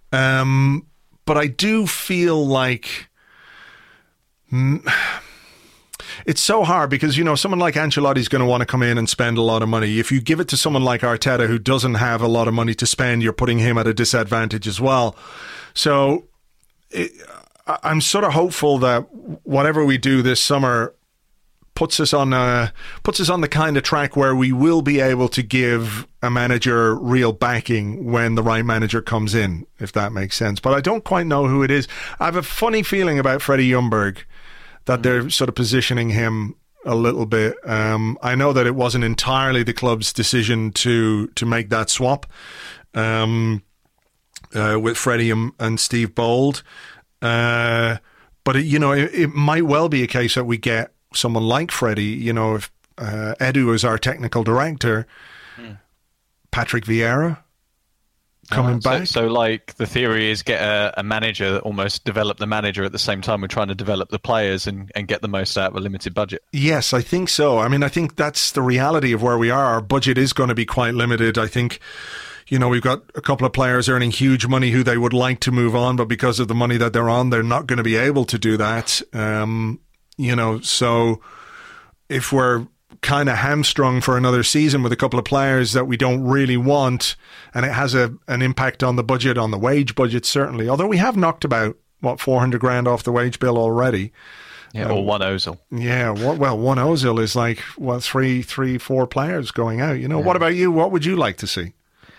S2: But I do feel like it's so hard because, you know, someone like Ancelotti is going to want to come in and spend a lot of money. If you give it to someone like Arteta who doesn't have a lot of money to spend, you're putting him at a disadvantage as well. So I'm sort of hopeful that whatever we do this summer puts us on the kind of track where we will be able to give a manager real backing when the right manager comes in, if that makes sense. But I don't quite know who it is. I have a funny feeling about Freddie Ljungberg, that they're sort of positioning him a little bit. I know that it wasn't entirely the club's decision to make that swap with Freddie and Steve Bold. But it might well be a case that we get someone like Freddie, you know, if Edu is our technical director, Patrick Vieira coming back.
S11: So like the theory is get a manager that almost develop the manager at the same time we're trying to develop the players and get the most out of a limited budget.
S2: Yes, I think so. I mean, I think that's the reality of where we are. Our budget is going to be quite limited. I think, you know, we've got a couple of players earning huge money who they would like to move on, but because of the money that they're on, they're not going to be able to do that. You know, so if we're kind of hamstrung for another season with a couple of players that we don't really want, and it has an impact on the budget, on the wage budget, certainly. Although we have knocked about, $400 grand off the wage bill already.
S11: Yeah, or one Ozil.
S2: Yeah, one Ozil is like, 4 players going out. You know, What about you? What would you like to see?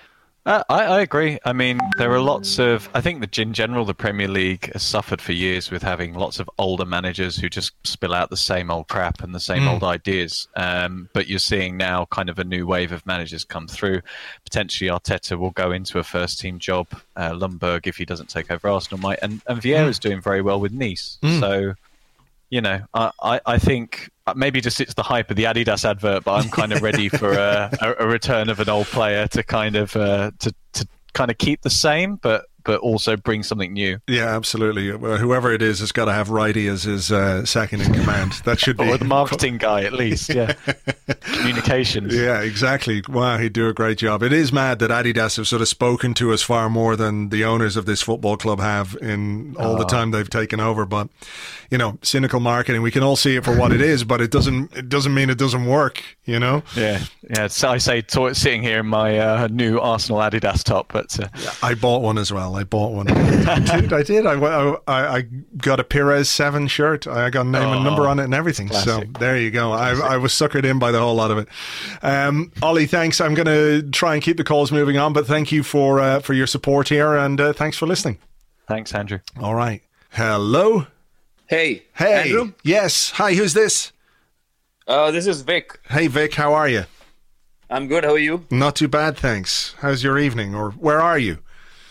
S11: I agree. I mean, there are lots of... I think that in general, the Premier League has suffered for years with having lots of older managers who just spill out the same old crap and the same old ideas. But you're seeing now kind of a new wave of managers come through. Potentially Arteta will go into a first-team job. Ljungberg, if he doesn't take over Arsenal, might. And Vieira's doing very well with Nice. So... You know, I think maybe just it's the hype of the Adidas advert, but I'm kind of ready for a return of an old player to kind of to kind of keep the same, but also bring something new.
S2: Yeah, absolutely. Whoever it is has got to have Righty as his second in command. That should be
S11: or the marketing guy at least. Yeah, communications.
S2: Yeah, exactly. Wow, he'd do a great job. It is mad that Adidas have sort of spoken to us far more than the owners of this football club have in all the time they've taken over. But you know, cynical marketing. We can all see it for what it is, but it doesn't mean it doesn't work. You know.
S11: Yeah. So I say sitting here in my new Arsenal Adidas top, but
S2: I bought one as well. well. I bought one. I did. I got a Perez 7 shirt. I got a name and number on it and everything. Classic. So there you go. I was suckered in by the whole lot of it. Ollie, thanks. I'm going to try and keep the calls moving on, but thank you for your support here, and thanks for listening.
S11: Thanks, Andrew.
S2: All right. Hello.
S12: Hey.
S2: Andrew? Yes. Hi, who's this?
S12: This is Vic.
S2: Hey, Vic, how are you?
S12: I'm good. How are you?
S2: Not too bad, thanks. How's your evening, or where are you?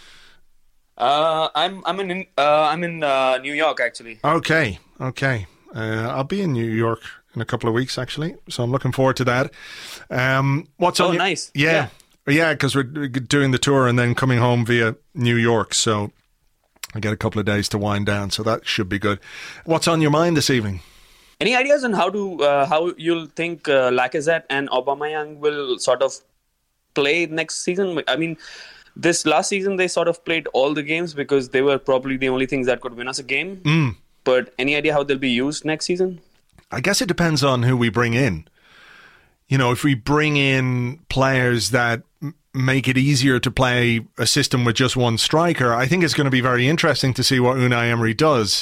S12: I'm in New York, actually.
S2: Okay. I'll be in New York in a couple of weeks, actually, so I'm looking forward to that. What's on?
S12: Nice.
S2: Yeah, because we're doing the tour and then coming home via New York, so I get a couple of days to wind down, so that should be good. What's on your mind this evening?
S12: Any ideas on how you'll think Lacazette and Aubameyang will sort of play next season? I mean, this last season they sort of played all the games because they were probably the only things that could win us a game. But any idea how they'll be used next season?
S2: I guess it depends on who we bring in. You know, if we bring in players that make it easier to play a system with just one striker, I think it's going to be very interesting to see what Unai Emery does.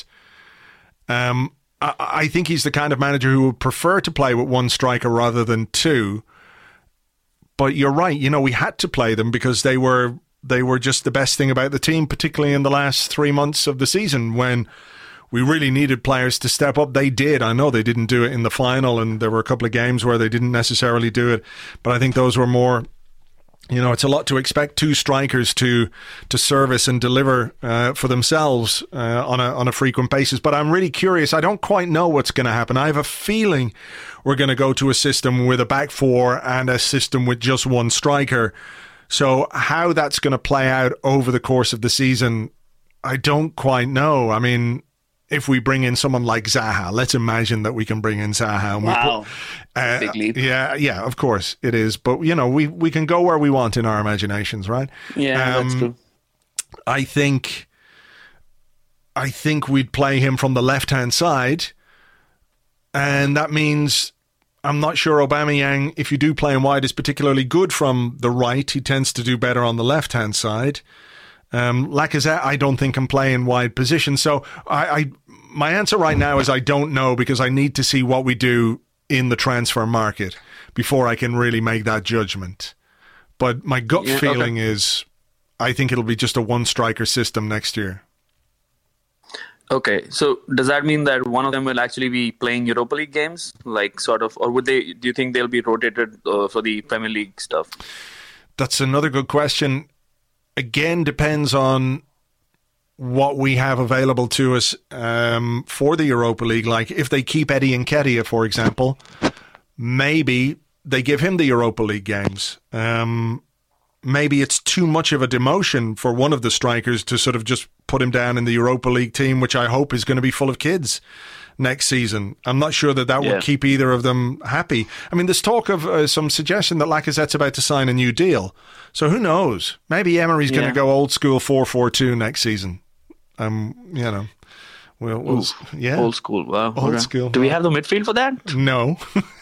S2: I think he's the kind of manager who would prefer to play with one striker rather than two. But you're right, you know, we had to play them because they were just the best thing about the team, particularly in the last 3 months of the season when we really needed players to step up. They did. I know they didn't do it in the final, and there were a couple of games where they didn't necessarily do it. But I think those were more... You know, it's a lot to expect two strikers to service and deliver for themselves on a frequent basis. But I'm really curious. I don't quite know what's going to happen. I have a feeling we're going to go to a system with a back four and a system with just one striker. So how that's going to play out over the course of the season, I don't quite know. I mean, if we bring in someone like Zaha, let's imagine that we can bring in Zaha.
S12: Wow. Big leap.
S2: Yeah, of course it is. But, you know, we can go where we want in our imaginations, right?
S12: Yeah, that's true.
S2: I think we'd play him from the left-hand side. And that means I'm not sure Aubameyang, if you do play him wide, is particularly good from the right. He tends to do better on the left-hand side. Lacazette, I don't think can play in wide position. So my answer right now is I don't know, because I need to see what we do in the transfer market before I can really make that judgment. But my gut feeling is I think it'll be just a one-striker system next year.
S12: Okay, so does that mean that one of them will actually be playing Europa League games, like sort of, or do you think they'll be rotated for the Premier League stuff?
S2: That's another good question. Again, depends on what we have available to us for the Europa League. Like if they keep Eddie Nketiah, for example, maybe they give him the Europa League games. Maybe it's too much of a demotion for one of the strikers to sort of just put him down in the Europa League team, which I hope is going to be full of kids next season. I'm not sure that would keep either of them happy. I mean, there's talk of some suggestion that Lacazette's about to sign a new deal. So who knows? Maybe Emery's going to go old school 4-4-2 next season. You know, we'll
S12: old school. Wow,
S2: old school.
S12: Do we have the midfield for that?
S2: No.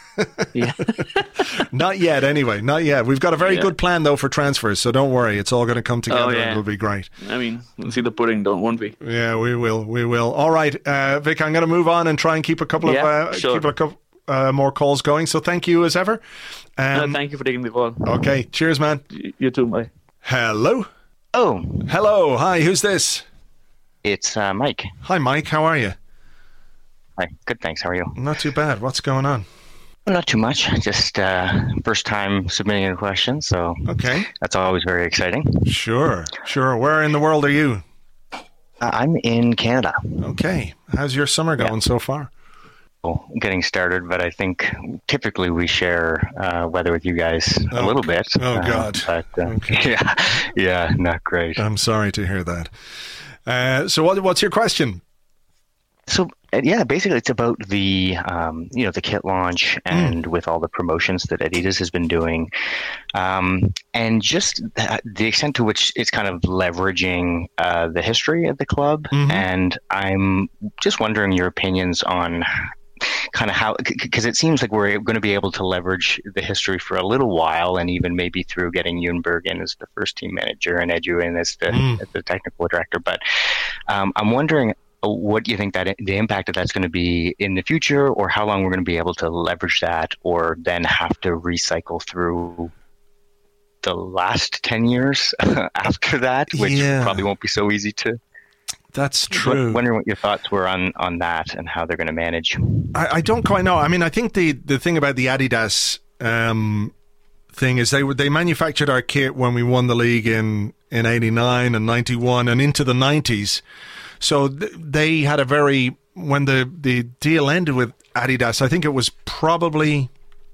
S2: Not yet. Anyway, not yet. We've got a very good plan though for transfers, so don't worry. It's all going to come together. And it'll be great.
S12: I mean, we'll see the pudding, won't we?
S2: Yeah, we will. All right, Vic, I'm going to move on and try and keep a couple of more calls going. So thank you as ever.
S12: Thank you for taking the call.
S2: Okay, cheers, man.
S12: You too, bye.
S2: Hello.
S13: Oh,
S2: hello. Hi, who's this?
S13: It's Mike.
S2: Hi, Mike. How are you?
S13: Hi. Good, thanks. How are you?
S2: Not too bad. What's going on?
S13: Not too much. Just first time submitting a question, so that's always very exciting.
S2: Sure. Where in the world are you?
S13: I'm in Canada.
S2: Okay. How's your summer going so far?
S13: Well, getting started, but I think typically we share weather with you guys a little bit.
S2: Oh, God.
S13: But yeah, not great.
S2: I'm sorry to hear that. So what's your question?
S13: So basically it's about the the kit launch and with all the promotions that Adidas has been doing, and just the extent to which it's kind of leveraging the history of the club. And I'm just wondering your opinions on kind of how, because it seems like we're going to be able to leverage the history for a little while, and even maybe through getting Ljungberg in as the first team manager and Edu in as the technical director. But I'm wondering, what do you think that the impact of that's going to be in the future, or how long we're going to be able to leverage that, or then have to recycle through the last 10 years after that, which probably won't be so easy to.
S2: That's true.
S13: Wondering what your thoughts were on that and how they're going to manage.
S2: I don't quite know. I mean, I think the thing about the Adidas thing is they manufactured our kit when we won the league in 89 and 91 and into the 90s. So they had a when the deal ended with Adidas, I think it was probably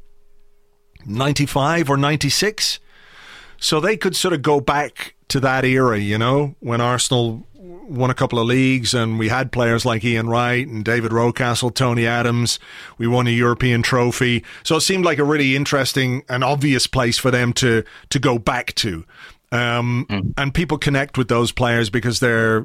S2: 95 or 96. So they could sort of go back to that era, you know, when Arsenal won a couple of leagues and we had players like Ian Wright and David Rocastle, Tony Adams. We won a European trophy. So it seemed like a really interesting and obvious place for them to go back to. And people connect with those players because they're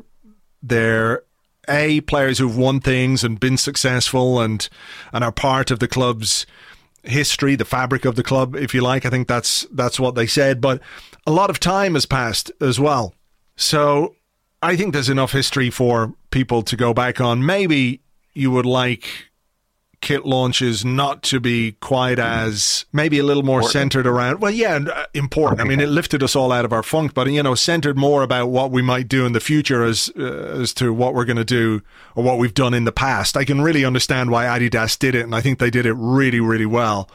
S2: players who've won things and been successful and are part of the club's history, the fabric of the club, if you like. I think that's what they said. But a lot of time has passed as well. So I think there's enough history for people to go back on. Maybe you would like kit launches not to be quite as, maybe a little more centered around, important. I mean, it lifted us all out of our funk, but, you know, centered more about what we might do in the future as to what we're going to do or what we've done in the past. I can really understand why Adidas did it, and I think they did it really, really well.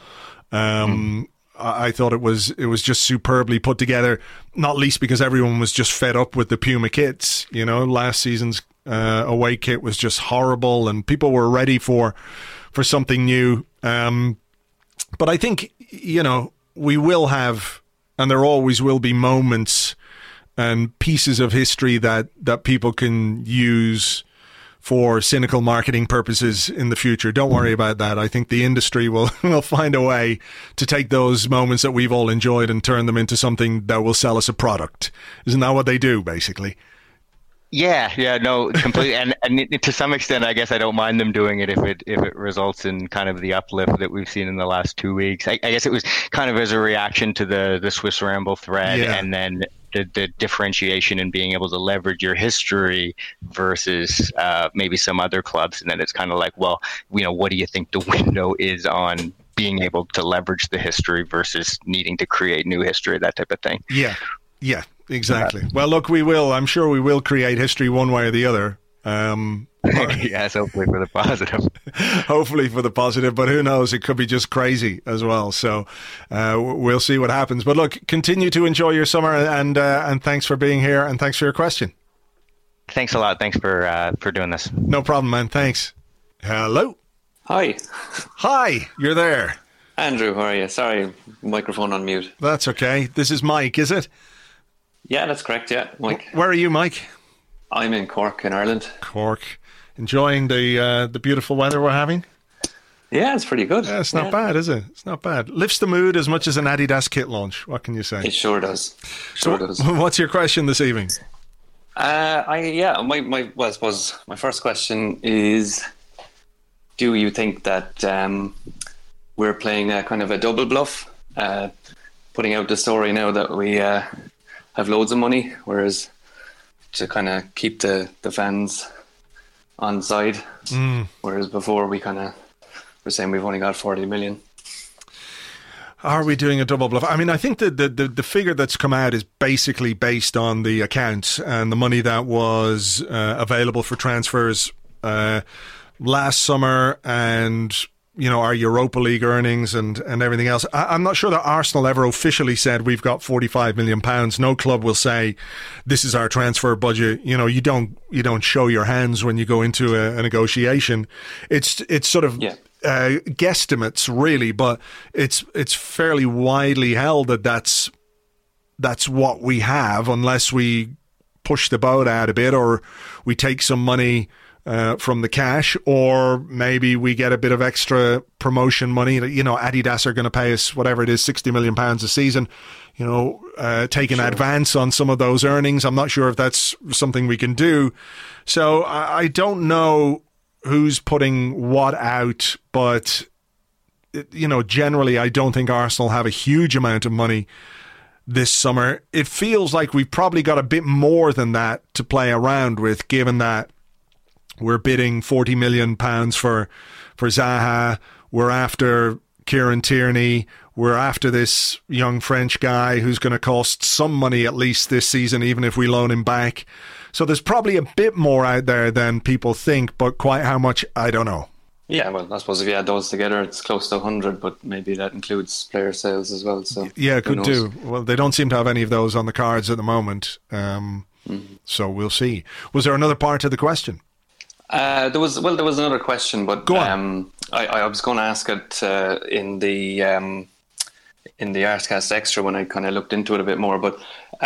S2: I thought it was just superbly put together, not least because everyone was just fed up with the Puma kits. You know, last season's away kit was just horrible, and people were ready for something new. But I think, you know, we will have, and there always will be, moments and pieces of history that people can use for cynical marketing purposes in the future. Don't worry about that. I think the industry will find a way to take those moments that we've all enjoyed and turn them into something that will sell us a product. Isn't that what they do, basically?
S13: Yeah, no, completely. and to some extent, I guess I don't mind them doing it if it results in kind of the uplift that we've seen in the last 2 weeks. I guess it was kind of as a reaction to the Swiss Ramble thread, and then the differentiation in being able to leverage your history versus maybe some other clubs. And then it's kind of like, well, you know, what do you think the window is on being able to leverage the history versus needing to create new history, that type of thing?
S2: Yeah. Exactly. Well, look, I'm sure we will create history one way or the other.
S13: Yes, hopefully for the positive.
S2: Hopefully for the positive, but who knows? It could be just crazy as well. So we'll see what happens. But look, continue to enjoy your summer, and thanks for being here, and thanks for your question.
S13: Thanks a lot. Thanks for doing this.
S2: No problem, man. Thanks. Hello.
S14: Hi,
S2: you're there.
S14: Andrew, how are you? Sorry, microphone on mute.
S2: That's okay. This is Mike, is it?
S14: Yeah, that's correct, yeah, Mike.
S2: Where are you, Mike?
S14: I'm in Cork, in Ireland.
S2: Cork. Enjoying the beautiful weather we're having?
S14: Yeah, it's pretty good.
S2: Yeah, it's not bad, is it? It's not bad. Lifts the mood as much as an Adidas kit launch. What can you say?
S14: It sure does.
S2: What's your question this evening?
S14: I suppose my first question is, do you think that we're playing a kind of a double bluff, putting out the story now that we have loads of money, whereas to kind of keep the fans on side, whereas before we kind of were saying we've only got 40 million.
S2: Are we doing a double bluff? I mean, I think the figure that's come out is basically based on the accounts and the money that was available for transfers last summer, and you know, our Europa League earnings and everything else. I'm not sure that Arsenal ever officially said we've got £45 million. No club will say this is our transfer budget. You know, you don't show your hands when you go into a negotiation. It's sort of guesstimates, really, but it's fairly widely held that that's what we have, unless we push the boat out a bit or we take some money from the cash, or maybe we get a bit of extra promotion money. You know, Adidas are going to pay us whatever it is, £60 million a season, you know, take an advance on some of those earnings. I'm not sure if that's something we can do. So I don't know who's putting what out, but generally I don't think Arsenal have a huge amount of money this summer. It feels like we've probably got a bit more than that to play around with, given that we're bidding £40 million for Zaha. We're after Kieran Tierney. We're after this young French guy who's going to cost some money at least this season, even if we loan him back. So there's probably a bit more out there than people think, but quite how much, I don't know.
S14: Yeah, well, I suppose if you add those together, it's close to 100, but maybe that includes player sales as well. So
S2: yeah, it could do. Well, they don't seem to have any of those on the cards at the moment, so we'll see. Was there another part to the question?
S14: There was another question, but
S2: go on.
S14: I was going to ask it in the Arscast Extra when I kind of looked into it a bit more. But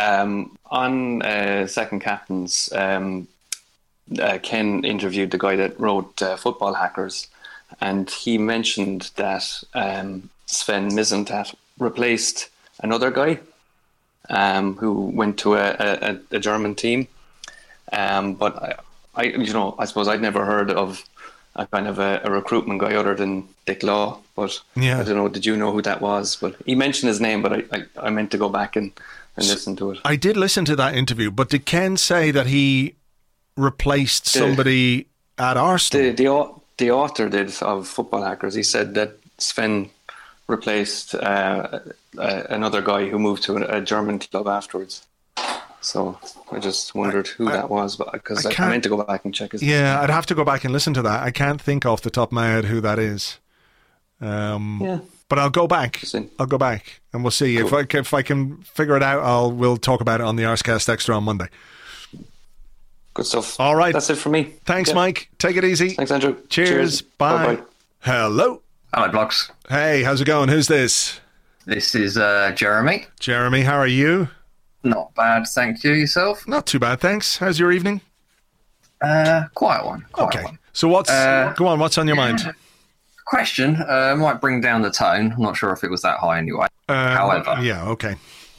S14: on Second Captains, Ken interviewed the guy that wrote Football Hackers, and he mentioned that Sven Mislintat replaced another guy who went to a German team, but I suppose I'd never heard of a kind of a recruitment guy other than Dick Law, but yeah. I don't know, did you know who that was? But he mentioned his name, but I meant to go back and listen to it.
S2: I did listen to that interview, but did Ken say that he replaced somebody at Arsenal?
S14: The author did of Football Hackers. He said that Sven replaced another guy who moved to a German club afterwards. So I just wondered who that was, because I meant to go back and check his name.
S2: Yeah, I'd have to go back and listen to that. I can't think off the top of my head who that is.
S14: Yeah.
S2: But I'll go back. I'll go back and we'll see. Cool. If I can figure it out, we'll talk about it on the Arscast Extra on Monday.
S14: Good stuff.
S2: All right.
S14: That's it for me.
S2: Thanks, Mike. Take it easy.
S14: Thanks, Andrew.
S2: Cheers. Bye.
S14: Bye-bye.
S2: Hello.
S15: Hello, Blocks.
S2: Hey, how's it going? Who's this?
S15: This is Jeremy.
S2: Jeremy, how are you?
S15: Not bad, thank you. Yourself?
S2: Not too bad, thanks. How's your evening?
S15: Quiet one. One.
S2: So what's go on? What's on your mind?
S15: Question might bring down the tone. I'm not sure if it was that high anyway. However,
S2: yeah, okay.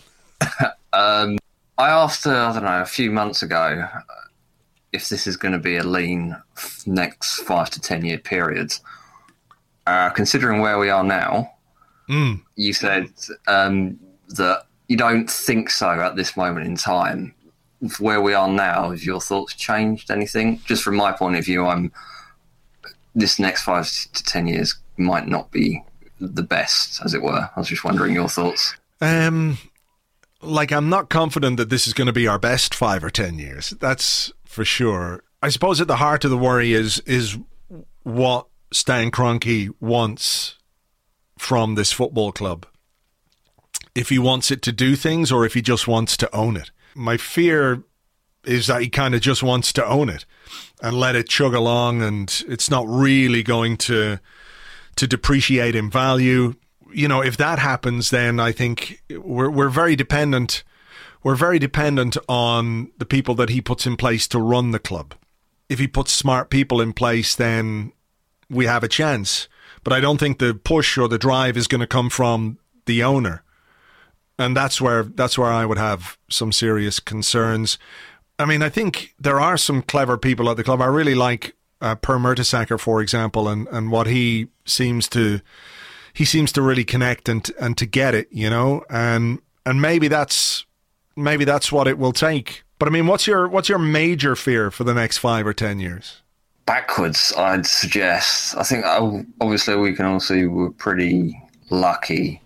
S15: I asked I don't know, a few months ago if this is going to be a lean next 5 to 10 year period. Considering where we are now, you said that you don't think so at this moment in time. Where we are now, have your thoughts changed anything? Just from my point of view, this next 5 to 10 years might not be the best, as it were. I was just wondering your thoughts.
S2: I'm not confident that this is going to be our best 5 or 10 years. That's for sure. I suppose at the heart of the worry is what Stan Kroenke wants from this football club. If he wants it to do things or if he just wants to own it. My fear is that he kind of just wants to own it and let it chug along, and it's not really going to depreciate in value. You know, if that happens, then I think we're very dependent. We're very dependent on the people that he puts in place to run the club. If he puts smart people in place, then we have a chance. But I don't think the push or the drive is going to come from the owner. And that's where I would have some serious concerns. I mean, I think there are some clever people at the club. I really like Per Mertesacker, for example, and what he seems to really connect and to get it, you know, and maybe that's what it will take. But I mean, what's your major fear for the next 5 or 10 years?
S15: Backwards, I'd suggest. I think obviously we can all see we're pretty lucky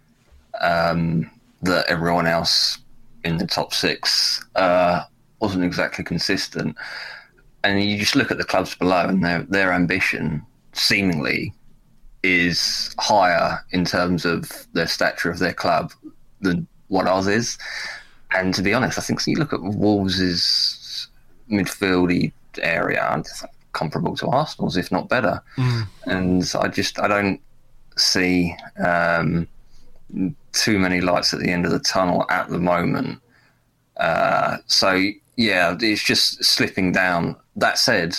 S15: that everyone else in the top 6 wasn't exactly consistent. And you just look at the clubs below, and their ambition seemingly is higher in terms of their stature of their club than what ours is. And to be honest, I think you look at Wolves' midfieldy area, it's comparable to Arsenal's, if not better. And I don't see too many lights at the end of the tunnel at the moment. So yeah, it's just slipping down. That said,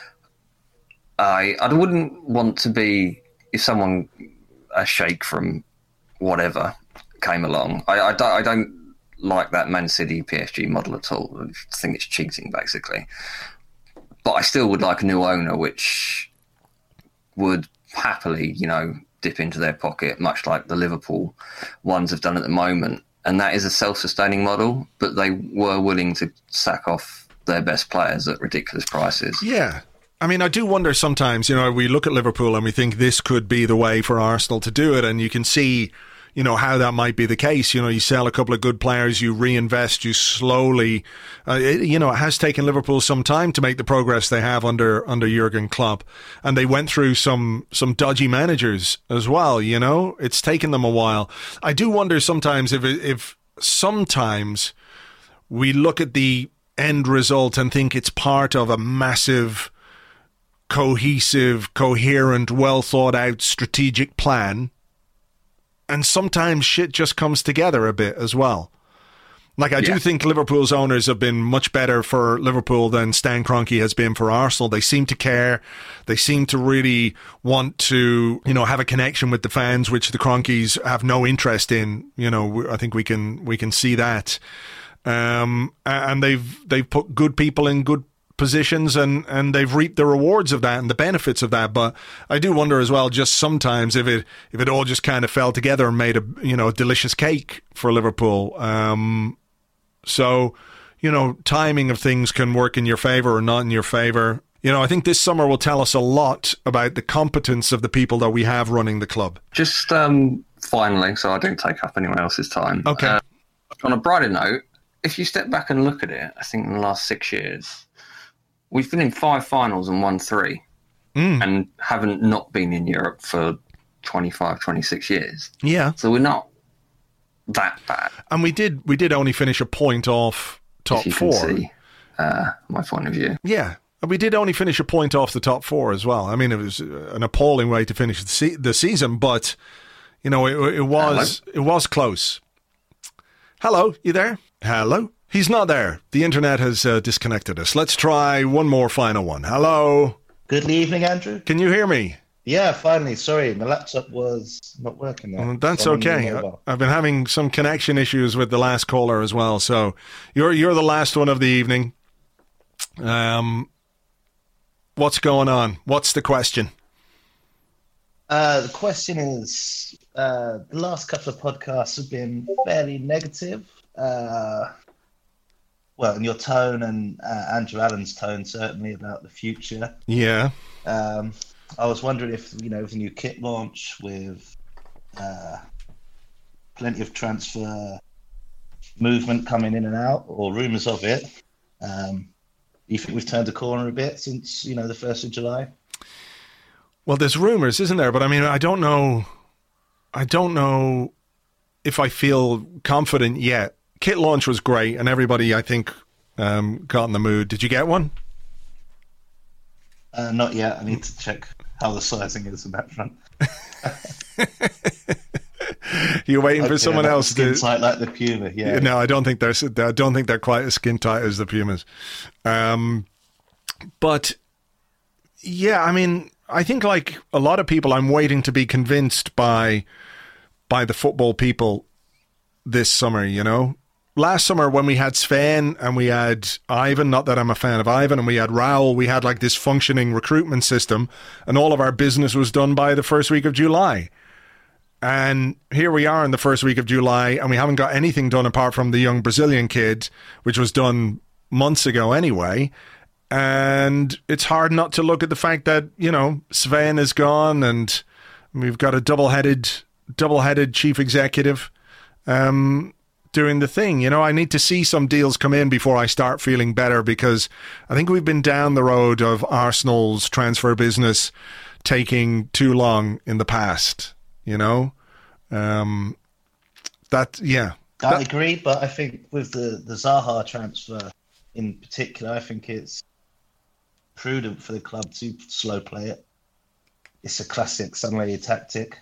S15: I wouldn't want to be, if someone, a sheikh from whatever came along, I don't like that Man City PSG model at all. I think it's cheating, basically. But I still would like a new owner, which would happily, dip into their pocket, much like the Liverpool ones have done at the moment. And that is a self-sustaining model, but they were willing to sack off their best players at ridiculous prices.
S2: Yeah. I mean, I do wonder sometimes, we look at Liverpool and we think this could be the way for Arsenal to do it, and you can see, how that might be the case. You sell a couple of good players, you reinvest, you slowly, it has taken Liverpool some time to make the progress they have under Jurgen Klopp. And they went through some dodgy managers as well, it's taken them a while. I do wonder sometimes if sometimes we look at the end result and think it's part of a massive, cohesive, coherent, well thought out strategic plan. And sometimes shit just comes together a bit as well. Like, I do think Liverpool's owners have been much better for Liverpool than Stan Kroenke has been for Arsenal. They seem to care. They seem to really want to, have a connection with the fans, which the Kroenkes have no interest in. I think we can see that. And they've put good people in good positions, and they've reaped the rewards of that and the benefits of that. But I do wonder as well, just sometimes if it all just kind of fell together and made a delicious cake for Liverpool. So timing of things can work in your favour or not in your favour. I think this summer will tell us a lot about the competence of the people that we have running the club.
S15: Just finally, so I don't take up anyone else's time.
S2: Okay.
S15: On a brighter note, if you step back and look at it, I think in the last 6 years, we've been in 5 finals and won 3, and haven't not been in Europe for 25, 26 years.
S2: Yeah.
S15: So we're not that bad.
S2: And we did only finish a point off top 4.
S15: Can see my point of view.
S2: Yeah. And we did only finish a point off the top 4 as well. I mean, it was an appalling way to finish the season, but, it was close. Hello, you there? Hello? He's not there. The internet has disconnected us. Let's try one more final one. Hello?
S16: Good evening, Andrew.
S2: Can you hear me?
S16: Yeah, finally. Sorry, my laptop was not working there.
S2: That's okay. I've been having some connection issues with the last caller as well. So you're the last one of the evening. What's going on? What's the question?
S16: The question is, the last couple of podcasts have been fairly negative. Well, in your tone and Andrew Allen's tone, certainly about the future.
S2: Yeah.
S16: I was wondering if, with the new kit launch, with plenty of transfer movement coming in and out, or rumours of it, do you think we've turned the corner a bit since, the 1st of July?
S2: Well, there's rumours, isn't there? But I mean, I don't know if I feel confident yet. Kit launch was great, and everybody, I think, got in the mood. Did you get one?
S16: Not yet. I need to check how the sizing is in that front.
S2: You're waiting for someone else to
S16: skin tight like the Puma. Yeah.
S2: No, I don't think they're quite as skin tight as the Pumas. But yeah, I mean, I think like a lot of people, I'm waiting to be convinced by the football people this summer. Last summer when we had Sven and we had Ivan, not that I'm a fan of Ivan, and we had Raul, we had like this functioning recruitment system, and all of our business was done by the first week of July. And here we are in the first week of July, and we haven't got anything done apart from the young Brazilian kid, which was done months ago anyway. And it's hard not to look at the fact that, Sven is gone, and we've got a double-headed chief executive doing the thing. I need to see some deals come in before I start feeling better, because I think we've been down the road of Arsenal's transfer business taking too long in the past, I
S16: agree, but I think with the Zaha transfer in particular, I think it's prudent for the club to slow play it. It's a classic Sunday tactic.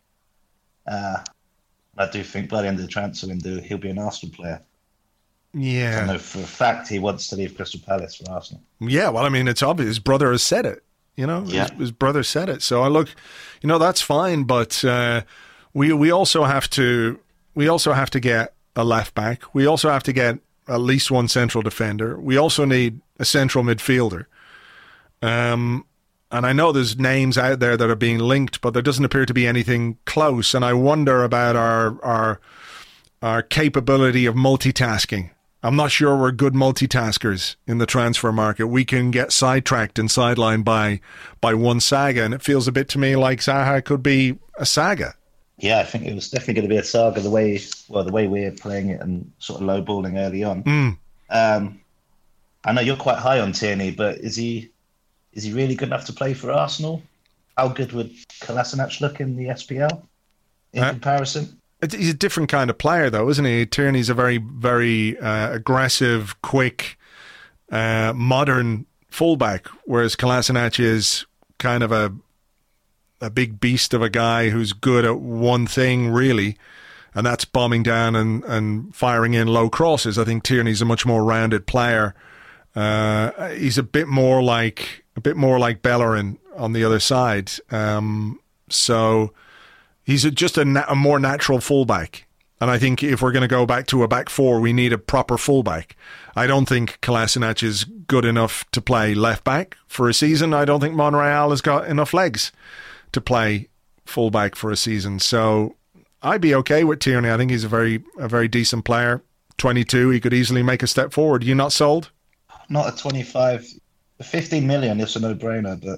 S16: I do think by the end of the transfer window, he'll be an Arsenal player.
S2: Yeah.
S16: I know for a fact he wants to leave Crystal Palace for Arsenal.
S2: Yeah, well, I mean, it's obvious. His brother has said it. His brother said it. So I look, that's fine, but we also have to get a left back. We also have to get at least one central defender. We also need a central midfielder. And I know there's names out there that are being linked, but there doesn't appear to be anything close. And I wonder about our capability of multitasking. I'm not sure we're good multitaskers in the transfer market. We can get sidetracked and sidelined by one saga, and it feels a bit to me like Zaha could be a saga.
S16: Yeah, I think it was definitely going to be a saga the way we're playing it and sort of lowballing early on. I know you're quite high on Tierney, but is he really good enough to play for Arsenal? How good would Kolasinac look in the SPL in comparison?
S2: He's a different kind of player, though, isn't he? Tierney's a very, very aggressive, quick, modern fullback, whereas Kolasinac is kind of a big beast of a guy who's good at one thing, really, and that's bombing down and firing in low crosses. I think Tierney's a much more rounded player. He's a bit more like Bellerin on the other side. So he's just a more natural fullback. And I think if we're going to go back to a back four, we need a proper fullback. I don't think Kolasinac is good enough to play left back for a season. I don't think Monreal has got enough legs to play fullback for a season. So I'd be okay with Tierney. I think he's a very decent player. 22, he could easily make a step forward. You not sold?
S16: Not at 25. 15 million is a no-brainer, but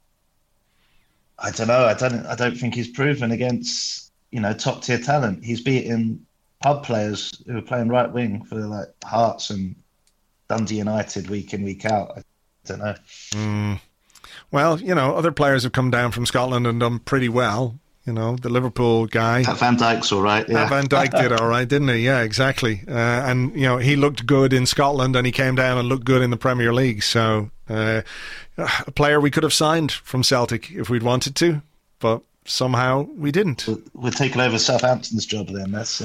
S16: I don't know. I don't think he's proven against, top-tier talent. He's beaten pub players who are playing right wing for like Hearts and Dundee United week in, week out. I don't know.
S2: Well, other players have come down from Scotland and done pretty well. The Liverpool guy.
S16: Van Dijk's all right. Yeah.
S2: Van Dijk did all right, didn't he? Yeah, exactly. And he looked good in Scotland and he came down and looked good in the Premier League. So a player we could have signed from Celtic if we'd wanted to, but somehow we didn't.
S16: We're taking over Southampton's job then. That's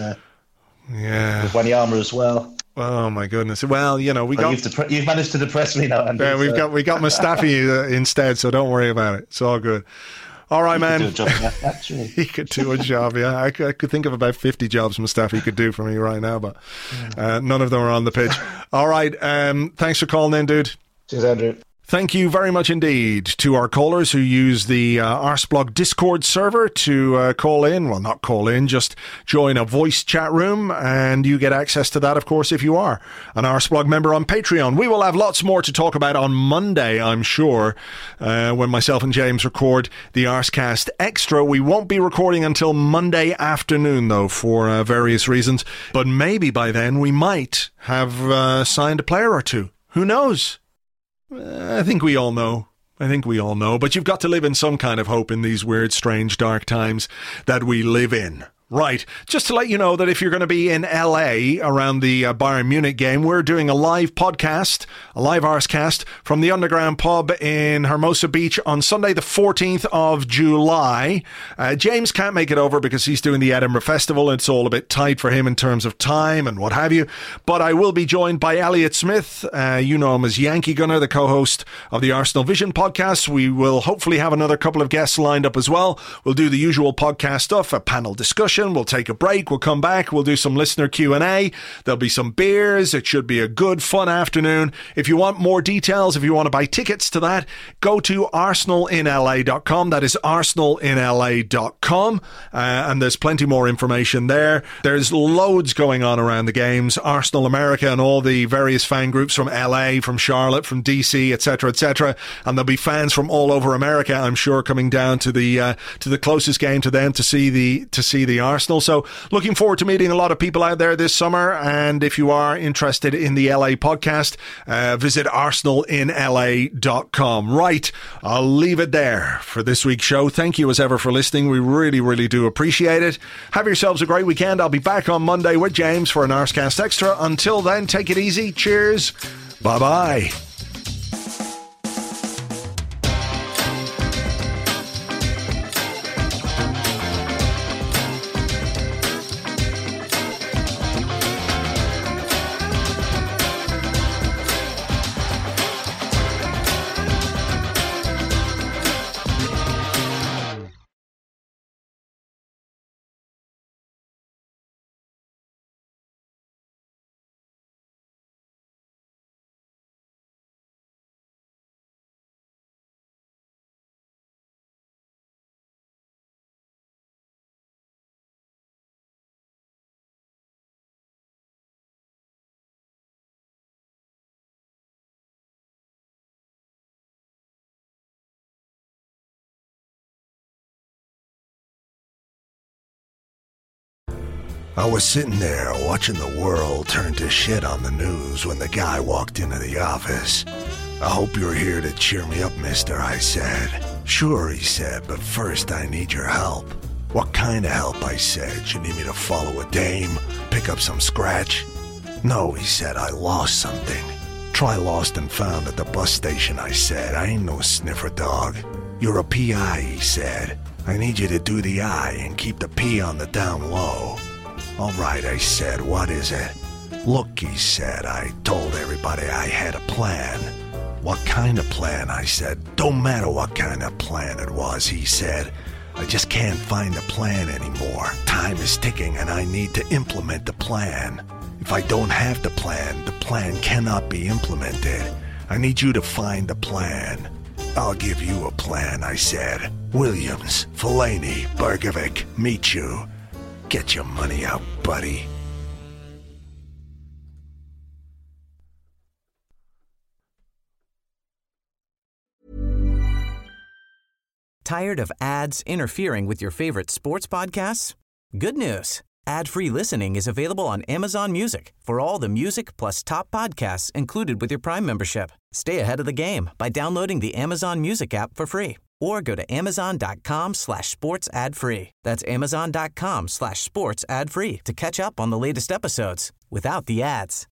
S2: yeah.
S16: With Wanyama as well.
S2: Oh my goodness! Well,
S16: you've managed to depress me now, Andy.
S2: Yeah, we got Mustafi instead, so don't worry about it. It's all good. All right, man.
S16: Could do a job, yeah, actually.
S2: He could do a job, yeah. I could think of about 50 jobs Mustafi could do for me right now, but none of them are on the pitch. All right, thanks for calling in, dude.
S16: Cheers, Andrew.
S2: Thank you very much indeed to our callers who use the Arsblog Discord server to call in. Well, not call in, just join a voice chat room, and you get access to that, of course, if you are an Arsblog member on Patreon. We will have lots more to talk about on Monday, I'm sure, when myself and James record the Arscast Extra. We won't be recording until Monday afternoon, though, for various reasons. But maybe by then we might have signed a player or two. Who knows? I think we all know. But you've got to live in some kind of hope in these weird, strange, dark times that we live in. Right, just to let you know that if you're going to be in LA around the Bayern Munich game, we're doing a live podcast, a live Arscast from the Underground Pub in Hermosa Beach on Sunday the 14th of July. James can't make it over because he's doing the Edinburgh Festival. It's all a bit tight for him in terms of time and what have you. But I will be joined by Elliot Smith. You know him as Yankee Gunner, the co-host of the Arsenal Vision podcast. We will hopefully have another couple of guests lined up as well. We'll do the usual podcast stuff, a panel discussion. We'll take a break. We'll come back. We'll do some listener Q&A. There'll be some beers. It should be a good, fun afternoon. If you want more details, if you want to buy tickets to that, go to arsenalinla.com. That is arsenalinla.com. And there's plenty more information there. There's loads going on around the games. Arsenal America and all the various fan groups from LA, from Charlotte, from DC, etc., etc. And there'll be fans from all over America, I'm sure, coming down to the closest game to them to see the Arsenal. So looking forward to meeting a lot of people out there this summer. And if you are interested in the LA podcast, visit arsenalinla.com. Right, I'll leave it there for this week's show. Thank you as ever for listening. We really, really do appreciate it. Have yourselves a great weekend. I'll be back on Monday with James for an Arscast Extra. Until then, take it easy. Cheers. Bye-bye.
S17: I was sitting there watching the world turn to shit on the news when the guy walked into the office. I hope you're here to cheer me up, mister, I said. Sure, he said, but first I need your help. What kind of help, I said. You need me to follow a dame? Pick up some scratch? No, he said, I lost something. Try lost and found at the bus station, I said. I ain't no sniffer dog. You're a PI, he said. I need you to do the I and keep the P on the down low. All right, I said, what is it? Look, he said, I told everybody I had a plan. What kind of plan, I said. Don't matter what kind of plan it was, he said. I just can't find the plan anymore. Time is ticking and I need to implement the plan. If I don't have the plan cannot be implemented. I need you to find the plan. I'll give you a plan, I said. Williams, Fellaini, Bergovic, meet you. Get your money out, buddy.
S1: Tired of ads interfering with your favorite sports podcasts? Good news. Ad-free listening is available on Amazon Music for all the music plus top podcasts included with your Prime membership. Stay ahead of the game by downloading the Amazon Music app for free or go to amazon.com/sports ad free. That's amazon.com/sports ad free to catch up on the latest episodes without the ads.